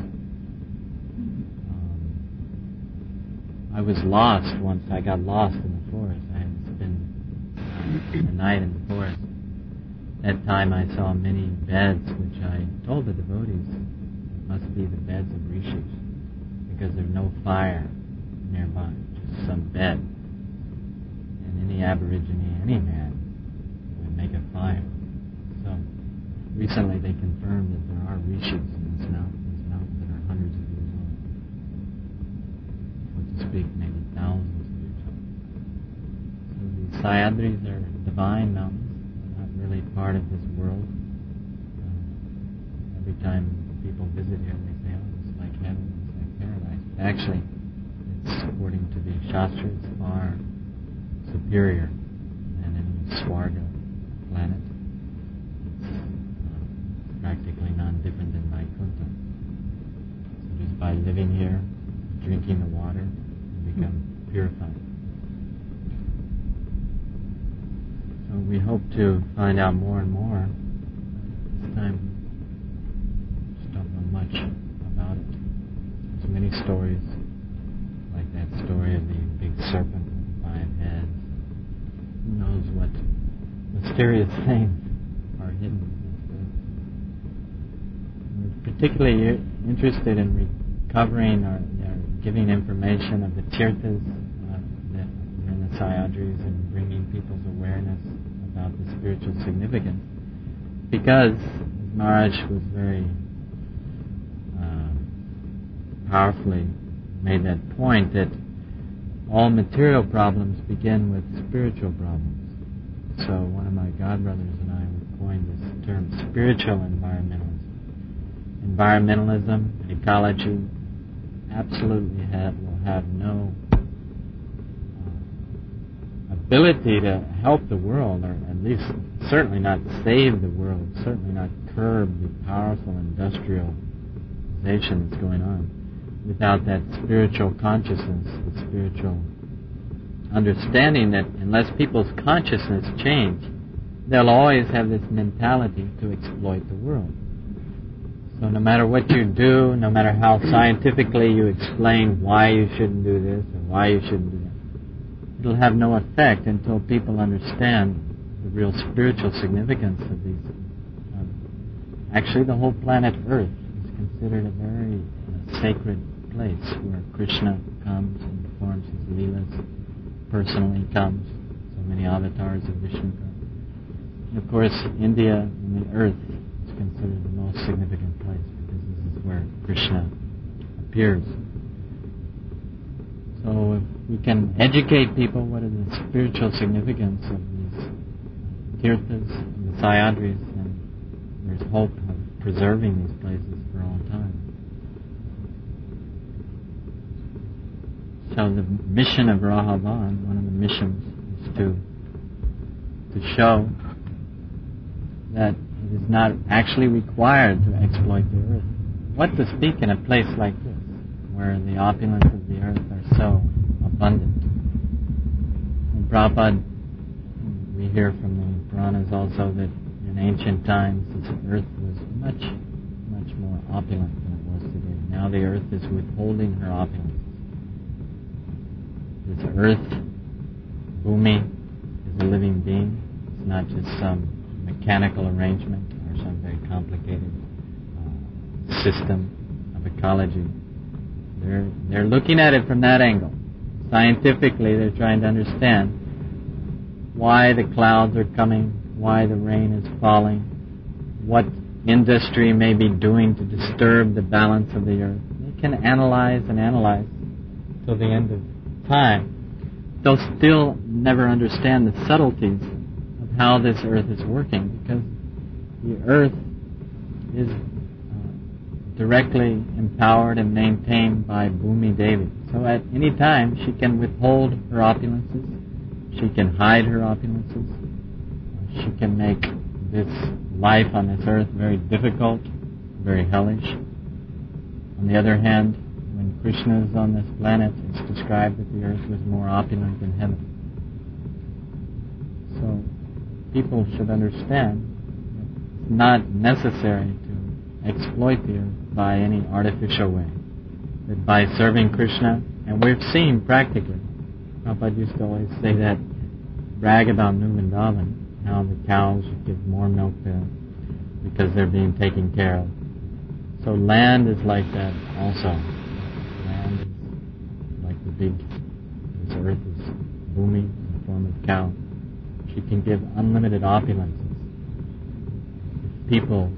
I was lost once. I got lost in the forest. I had to spend the night in the forest. That time I saw many beds, which I told the devotees must be the beds of rishis, because there's no fire nearby, just some bed. And any aborigine, any man, would make a fire. So recently they confirmed that there are rishis in this mountain. These mountains that are hundreds of years old. So to speak, maybe thousands of years old. So these Sayadris are divine mountains. They're not really part of this world. Every time people visit here, they say, oh, it's like heaven, it's like paradise. But actually, it's, according to the Shastras, far superior than any Swarga planet. It's practically non-different than Vaikuntha. So just by living here, drinking the water, you become purified. So we hope to find out more and more. This time, just don't know much about it. There's many stories, like that story of the big serpent with 5 heads. Who knows what mysterious things are hidden in this book. We're particularly interested in recovering or giving information of the tirthas that are in the Sayadris and bringing people's awareness about the spiritual significance. Because Maharaj was very powerfully made that point that all material problems begin with spiritual problems. So one of my godbrothers and I coined this term spiritual environmentalism. Environmentalism, ecology, absolutely will have no ability to help the world, or at least certainly not save the world, certainly not curb the powerful industrialization that's going on, without that spiritual consciousness, the spiritual understanding that unless people's consciousness change, they'll always have this mentality to exploit the world. So no matter what you do, no matter how scientifically you explain why you shouldn't do this or why you shouldn't do that, it'll have no effect until people understand the real spiritual significance of these. Actually, the whole planet Earth is considered a very sacred place where Krishna comes and performs his leelas, personally comes. So many avatars of Vishnu come. And of course, India and the Earth is considered the most significant place because this is where Krishna appears. So if we can educate people what is the spiritual significance of these tirthas and the Sayadris, then there's hope of preserving these places for all time. So the mission of Rahavan, one of the missions, is to show that it is not actually required to exploit the earth. What to speak in a place like this, where the opulence of the earth are so abundant. And Prabhupada, we hear from the Puranas also that in ancient times this earth was much, much more opulent than it was today. Now the earth is withholding her opulence. This earth, Bhumi, is a living being. It's not just some mechanical arrangement or some very complicated system of ecology. They're looking at it from that angle. Scientifically, they're trying to understand why the clouds are coming, why the rain is falling, what industry may be doing to disturb the balance of the earth. They can analyze and analyze till the end of time. They'll still never understand the subtleties of how this earth is working, because the earth is directly empowered and maintained by Bhumi Devi. So at any time she can withhold her opulences, she can hide her opulences, she can make this life on this earth very difficult, very hellish. On the other hand, when Krishna is on this planet, it's described that the earth was more opulent than heaven. So people should understand that it's not necessary to exploit the earth by any artificial way. That by serving Krishna, and we've seen practically, Prabhupada used to always say that, brag about New Vrindavan, how the cows give more milk there because they're being taken care of. So land is like that also. Land is like the big, this earth is Bhumi in the form of cow. She can give unlimited opulences. People,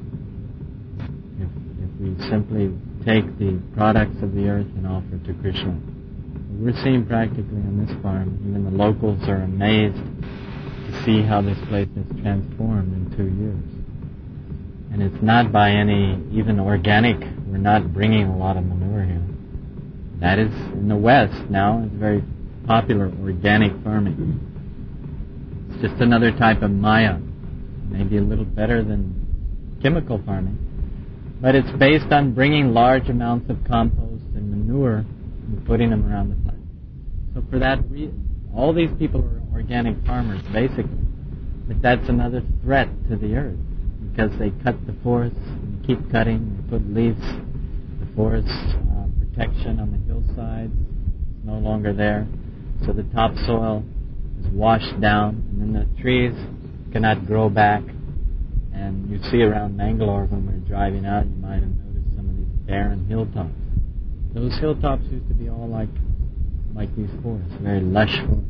if we simply take the products of the earth and offer to Krishna. We're seeing practically on this farm, even the locals are amazed to see how this place has transformed in 2 years. And it's not by any, even organic, we're not bringing a lot of manure here. That is, in the West now, it's very popular organic farming. It's just another type of maya, maybe a little better than chemical farming. But it's based on bringing large amounts of compost and manure and putting them around the plant. So for that reason, all these people are organic farmers, basically. But that's another threat to the earth, because they cut the forests, and keep cutting, they put leaves. The forest protection on the hillsides is no longer there. So the topsoil is washed down, and then the trees cannot grow back. And you see around Mangalore when we're driving out, you might have noticed some of these barren hilltops. Those hilltops used to be all like these forests, very lush forests.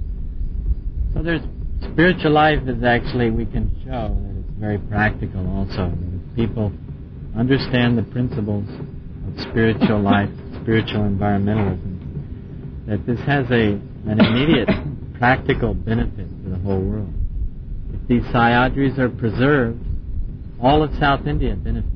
So there's spiritual life is actually, we can show that it's very practical also. That if people understand the principles of spiritual life, spiritual environmentalism, that this has an immediate practical benefit to the whole world. If these Sayadris are preserved, all of South India benefits.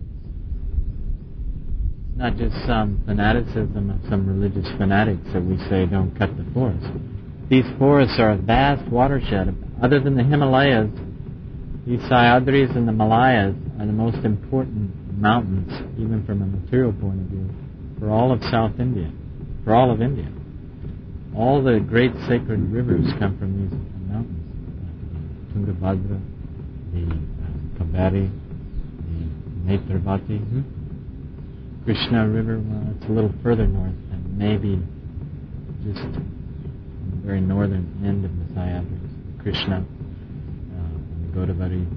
It's not just some fanaticism of some religious fanatics that we say don't cut the forest. These forests are a vast watershed. Other than the Himalayas, these Sayadris and the Malayas are the most important mountains, even from a material point of view, for all of South India, for all of India. All the great sacred rivers come from these mountains. Tungabhadra, the Kaveri, the Netravati, Krishna River, well, it's a little further north, and maybe just on the very northern end of the Sayadris, Krishna, and the Godavari.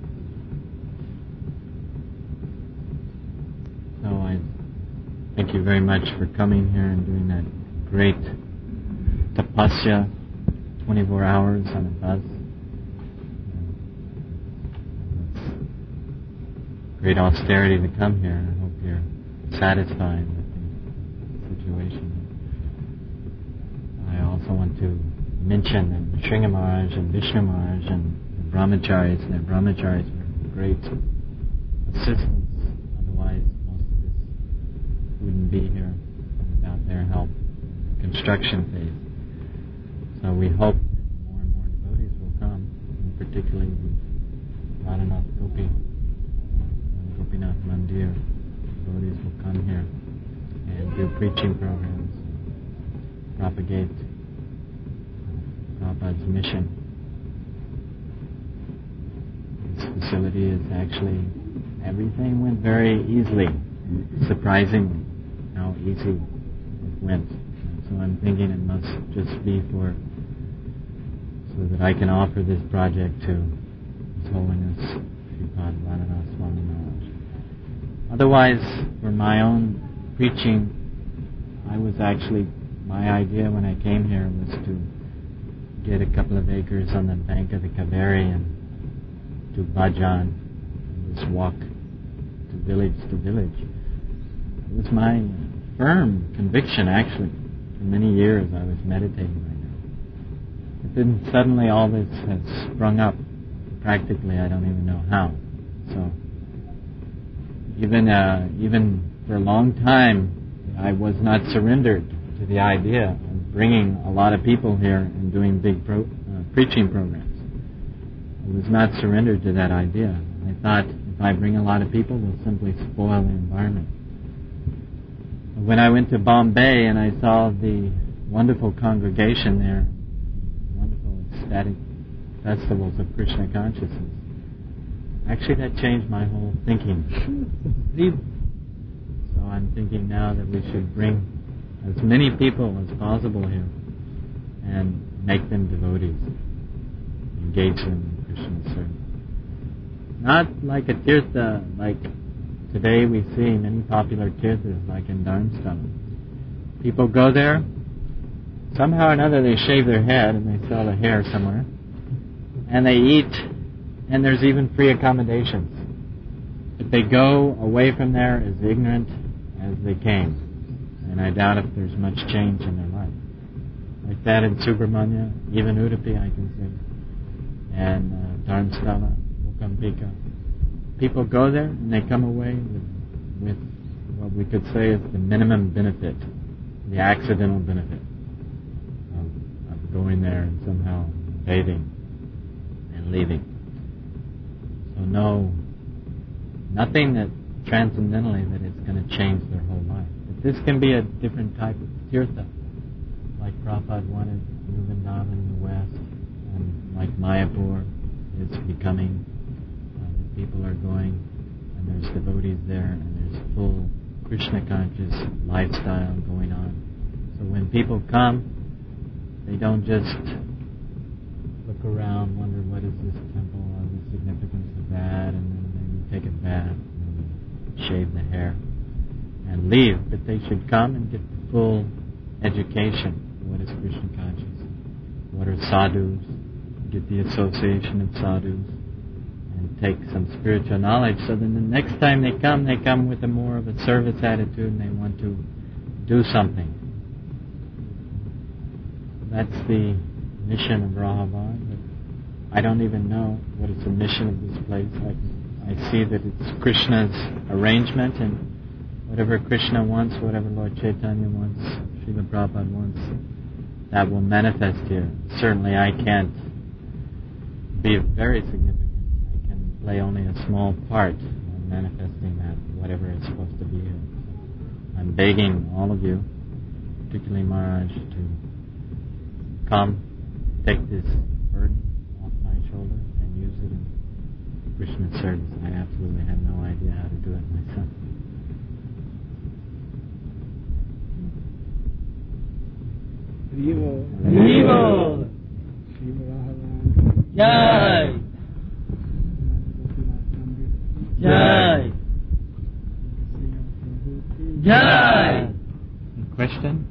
So I thank you very much for coming here and doing that great tapasya, 24 hours on a bus. Great austerity to come here. I hope you're satisfied with the situation. I also want to mention that Shringa Maharaj and Vishnu Maharaj and the brahmacharis were great assistants. Otherwise, most of us wouldn't be here without their help in the construction phase. So we hope that more and more devotees will come, and particularly the Radhanath Gopi Gopinath Mandir devotees will come here and do preaching programs, propagate Prabhupada's mission. This facility is actually, everything went very easily, surprisingly how easy it went. And so I'm thinking it must just be so that I can offer this project to His Holiness Sripad Radhanath Swami Maharaj. Otherwise, for my own preaching, my idea when I came here was to get a couple of acres on the bank of the Kaveri and do bhajan and just walk to village. It was my firm conviction, actually. For many years I was meditating right now. But then suddenly all this has sprung up. Practically, I don't even know how. So even for a long time, I was not surrendered to the idea of bringing a lot of people here and doing big preaching programs. I was not surrendered to that idea. I thought if I bring a lot of people, they'll simply spoil the environment. When I went to Bombay and I saw the wonderful congregation there, wonderful ecstatic festivals of Krishna consciousness, actually that changed my whole thinking. So I'm thinking now that we should bring as many people as possible here and make them devotees, engage them in Krishna service. Not like a tirtha, like today we see many popular tirthas like in Dharamsthala. People go there, somehow or another they shave their head and they sell the hair somewhere, and they eat, and there's even free accommodations. But they go away from there as ignorant as they came, and I doubt if there's much change in their life. Like that in Subramanya, even Udupi I can say, and Dharamsthala, Mookambika. People go there and they come away with what we could say is the minimum benefit, the accidental benefit of going there and somehow bathing and leaving. So nothing that transcendentally that it's going to change their whole life. But this can be a different type of tirtha, like Prabhupada wanted New Vrindavan in the West, and like Mayapur is becoming. People are going, and there's devotees there, and there's full Krishna conscious lifestyle going on. So when people come, they don't just look around, wonder what is this temple or the significance of that, and then maybe take a bath, maybe shave the hair, and leave. But they should come and get the full education. What is Krishna consciousness? What are sadhus? Get the association of sadhus, and take some spiritual knowledge. So then the next time they come with a more of a service attitude, and they want to do something. That's the mission of Rahavan. But I don't even know what is the mission of this place. I see that it's Krishna's arrangement, and whatever Krishna wants, whatever Lord Chaitanya wants, Srila Prabhupada wants, that will manifest here. Certainly I can't be very significant. I can play only a small part in manifesting that, whatever is supposed to be here. So I'm begging all of you, particularly Maharaj, to come, take this burden off my shoulder and use it in Krishna service. I absolutely have no idea how to do it myself. Vivo! Vivo! Shiva Rahavan! Jai! Jai! Jai! Question?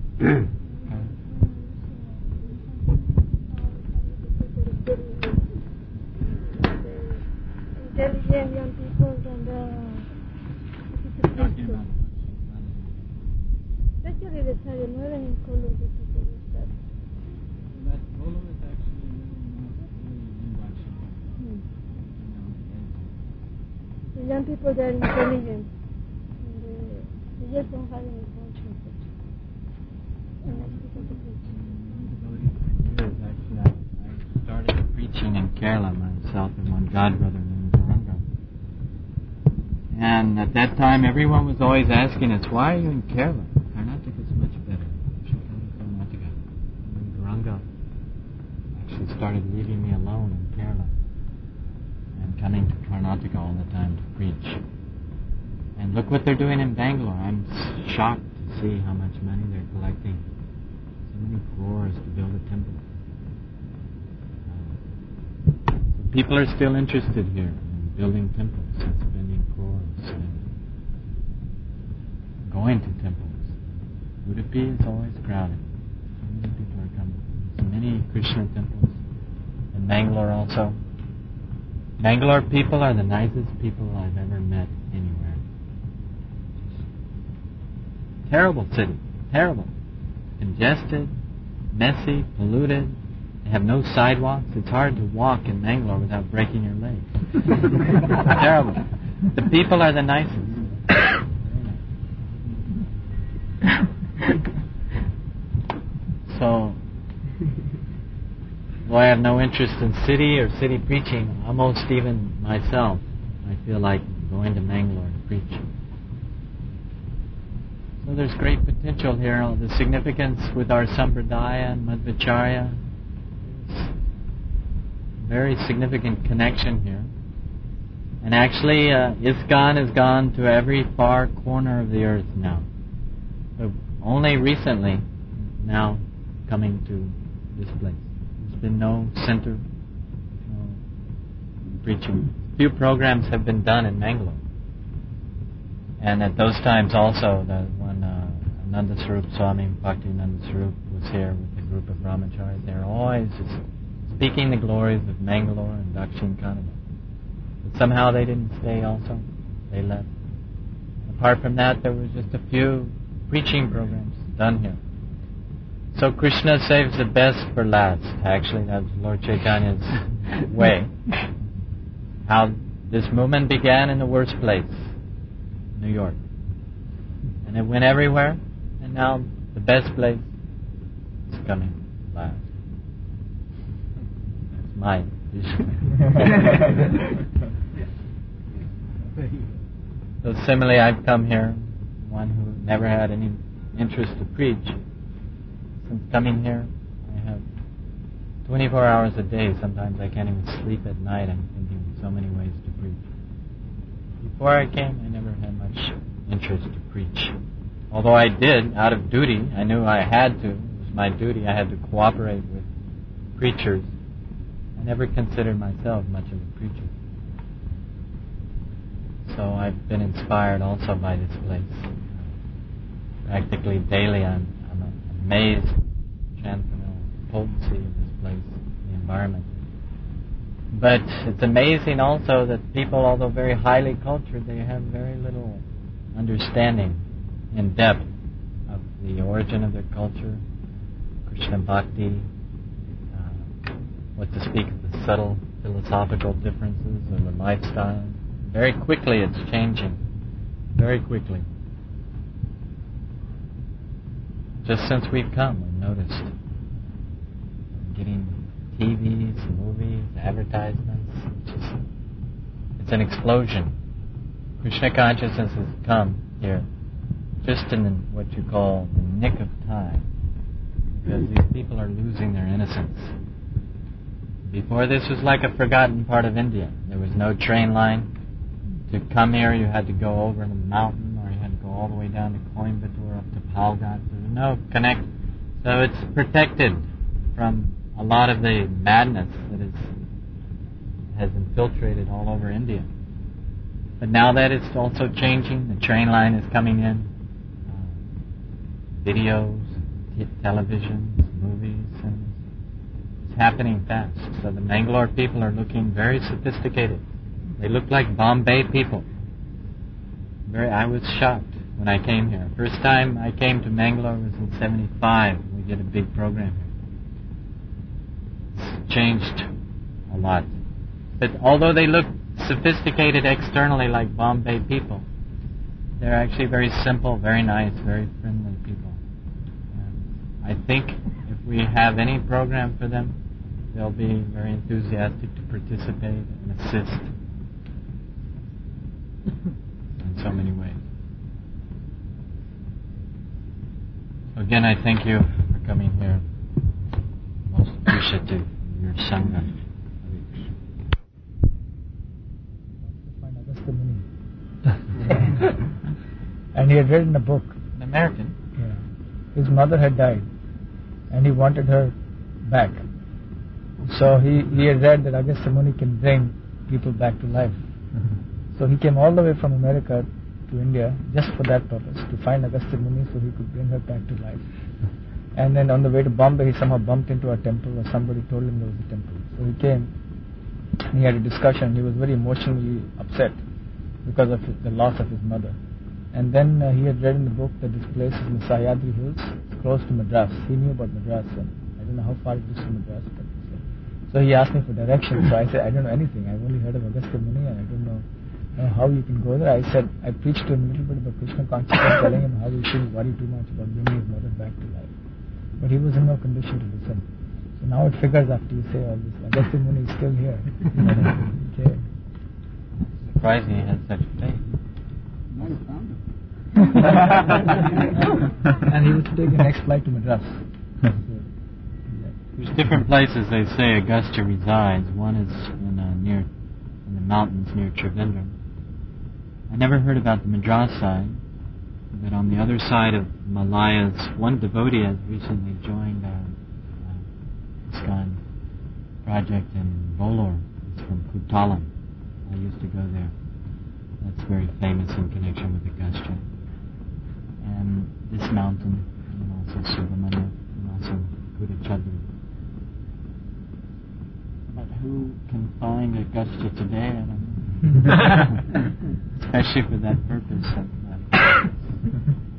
Intelligent young people and especially the Taliban and Kolo the people that. That Kolo is actually The young people that are intelligent and they just don't have any conscience. And that's because of it. Actually, I started preaching in Kerala myself and one godbrother named Garanga. And at that time, everyone was always asking us, why are you in Kerala? Karnataka is much better. You should come to Karnataka. And Garanga actually started leaving me alone in Kerala and coming to Karnataka all the time to preach. And look what they're doing in Bangalore. I'm shocked to see how much money they're collecting. So many crores to build a temple. So people are still interested here in building temples and spending crores and going to temples. Udupi is always crowded. So many people are coming. So many Krishna temples. In Bangalore also. Bangalore people are the nicest people I've ever met anywhere. Terrible city. Terrible. Congested, messy, polluted. They have no sidewalks. It's hard to walk in Bangalore without breaking your leg. Terrible. The people are the nicest. So, though I have no interest in city or city preaching, almost even myself, I feel like going to Bangalore to preach. So there's great potential here. The significance with our Sampradaya and Madhvacharya. Very significant connection here. And actually, ISKCON has gone to every far corner of the earth now. So only recently, now coming to this place. There's been no center, no preaching. Few programs have been done in Mangalore. And at those times also, when Ananda Swarup Swami, Bhakti Ananda Swarup was here with a group of brahmacharis, they were always just speaking the glories of Mangalore and Dakshin Kannada. But somehow they didn't stay also. They left. Apart from that, there was just a few preaching programs done here. So Krishna saves the best for last. Actually, that was Lord Chaitanya's way. How this movement began in the worst place, New York. And it went everywhere, and now the best place is coming last. That's my vision. So similarly, I've come here, one who never had any interest to preach. Since coming here, I have 24 hours a day. Sometimes I can't even sleep at night. I'm thinking of so many ways to preach. Before I came, I never had much interest to preach. Although I did, out of duty. I knew I had to. It was my duty. I had to cooperate with preachers. I never considered myself much of a preacher. So I've been inspired also by this place. Practically daily I'm amazed at the transcendental potency of this place, the environment. But it's amazing also that people, although very highly cultured, they have very little understanding in depth of the origin of their culture, Krishna Bhakti, what to speak of the subtle philosophical differences or the lifestyle. Very quickly it's changing. Very quickly. Just since we've come, we've noticed. Getting TVs, movies, advertisements. It's an explosion. Krishna consciousness has come here just in what you call the nick of time. Because these people are losing their innocence. Before this was like a forgotten part of India. There was no train line. To come here, you had to go over in a mountain, or you had to go all the way down to Coimbatore, up to Palghat. There was no connect. So it's protected from a lot of the madness that has infiltrated all over India. But now that it's also changing, the train line is coming in, videos, televisions, movies, and it's happening fast. So the Mangalore people are looking very sophisticated. They look like Bombay people. I was shocked when I came here. First time I came to Mangalore was in '75. We did a big program here. It's changed a lot. But although they look sophisticated externally like Bombay people, they're actually very simple, very nice, very friendly people. And I think if we have any program for them, they'll be very enthusiastic to participate and assist in so many ways. So again, I thank you for coming here. Most appreciative of your Sangha. And he had written a book. An American? Yeah. His mother had died, and he wanted her back. So he had read that Agastya Muni can bring people back to life. So he came all the way from America to India just for that purpose, to find Agastya Muni so he could bring her back to life. And then on the way to Bombay, he somehow bumped into a temple, or somebody told him there was a temple. So he came, and he had a discussion. He was very emotionally upset because of the loss of his mother. And then he had read in the book that this place is in the Sahyadri Hills. It's close to Madras. He knew about Madras, and I don't know how far it is from Madras. But so he asked me for directions. So I said, I don't know anything. I've only heard of Agastya Muni, and I don't know how you can go there. I said, I preached to him a little bit about Krishna consciousness, telling him how he shouldn't worry too much about bringing his mother back to life. But he was in no condition to listen. So now it figures after you say all this, Agastya Muni is still here. Okay. Surprising he had such faith. Might have found him. And he was to take the next flight to Madras. There's different places they say Agastya resides. One is in the mountains near Trivandrum. I never heard about the Madras side, but on the other side of Malayas, one devotee has recently joined our ISKCON project in Vellore. It's from Kuttalam. I used to go there. That's very famous in connection with Agastya. And this mountain, and also Subramanya, and also Kudachadri. But who can find Agastya today? I don't know. Especially for that purpose.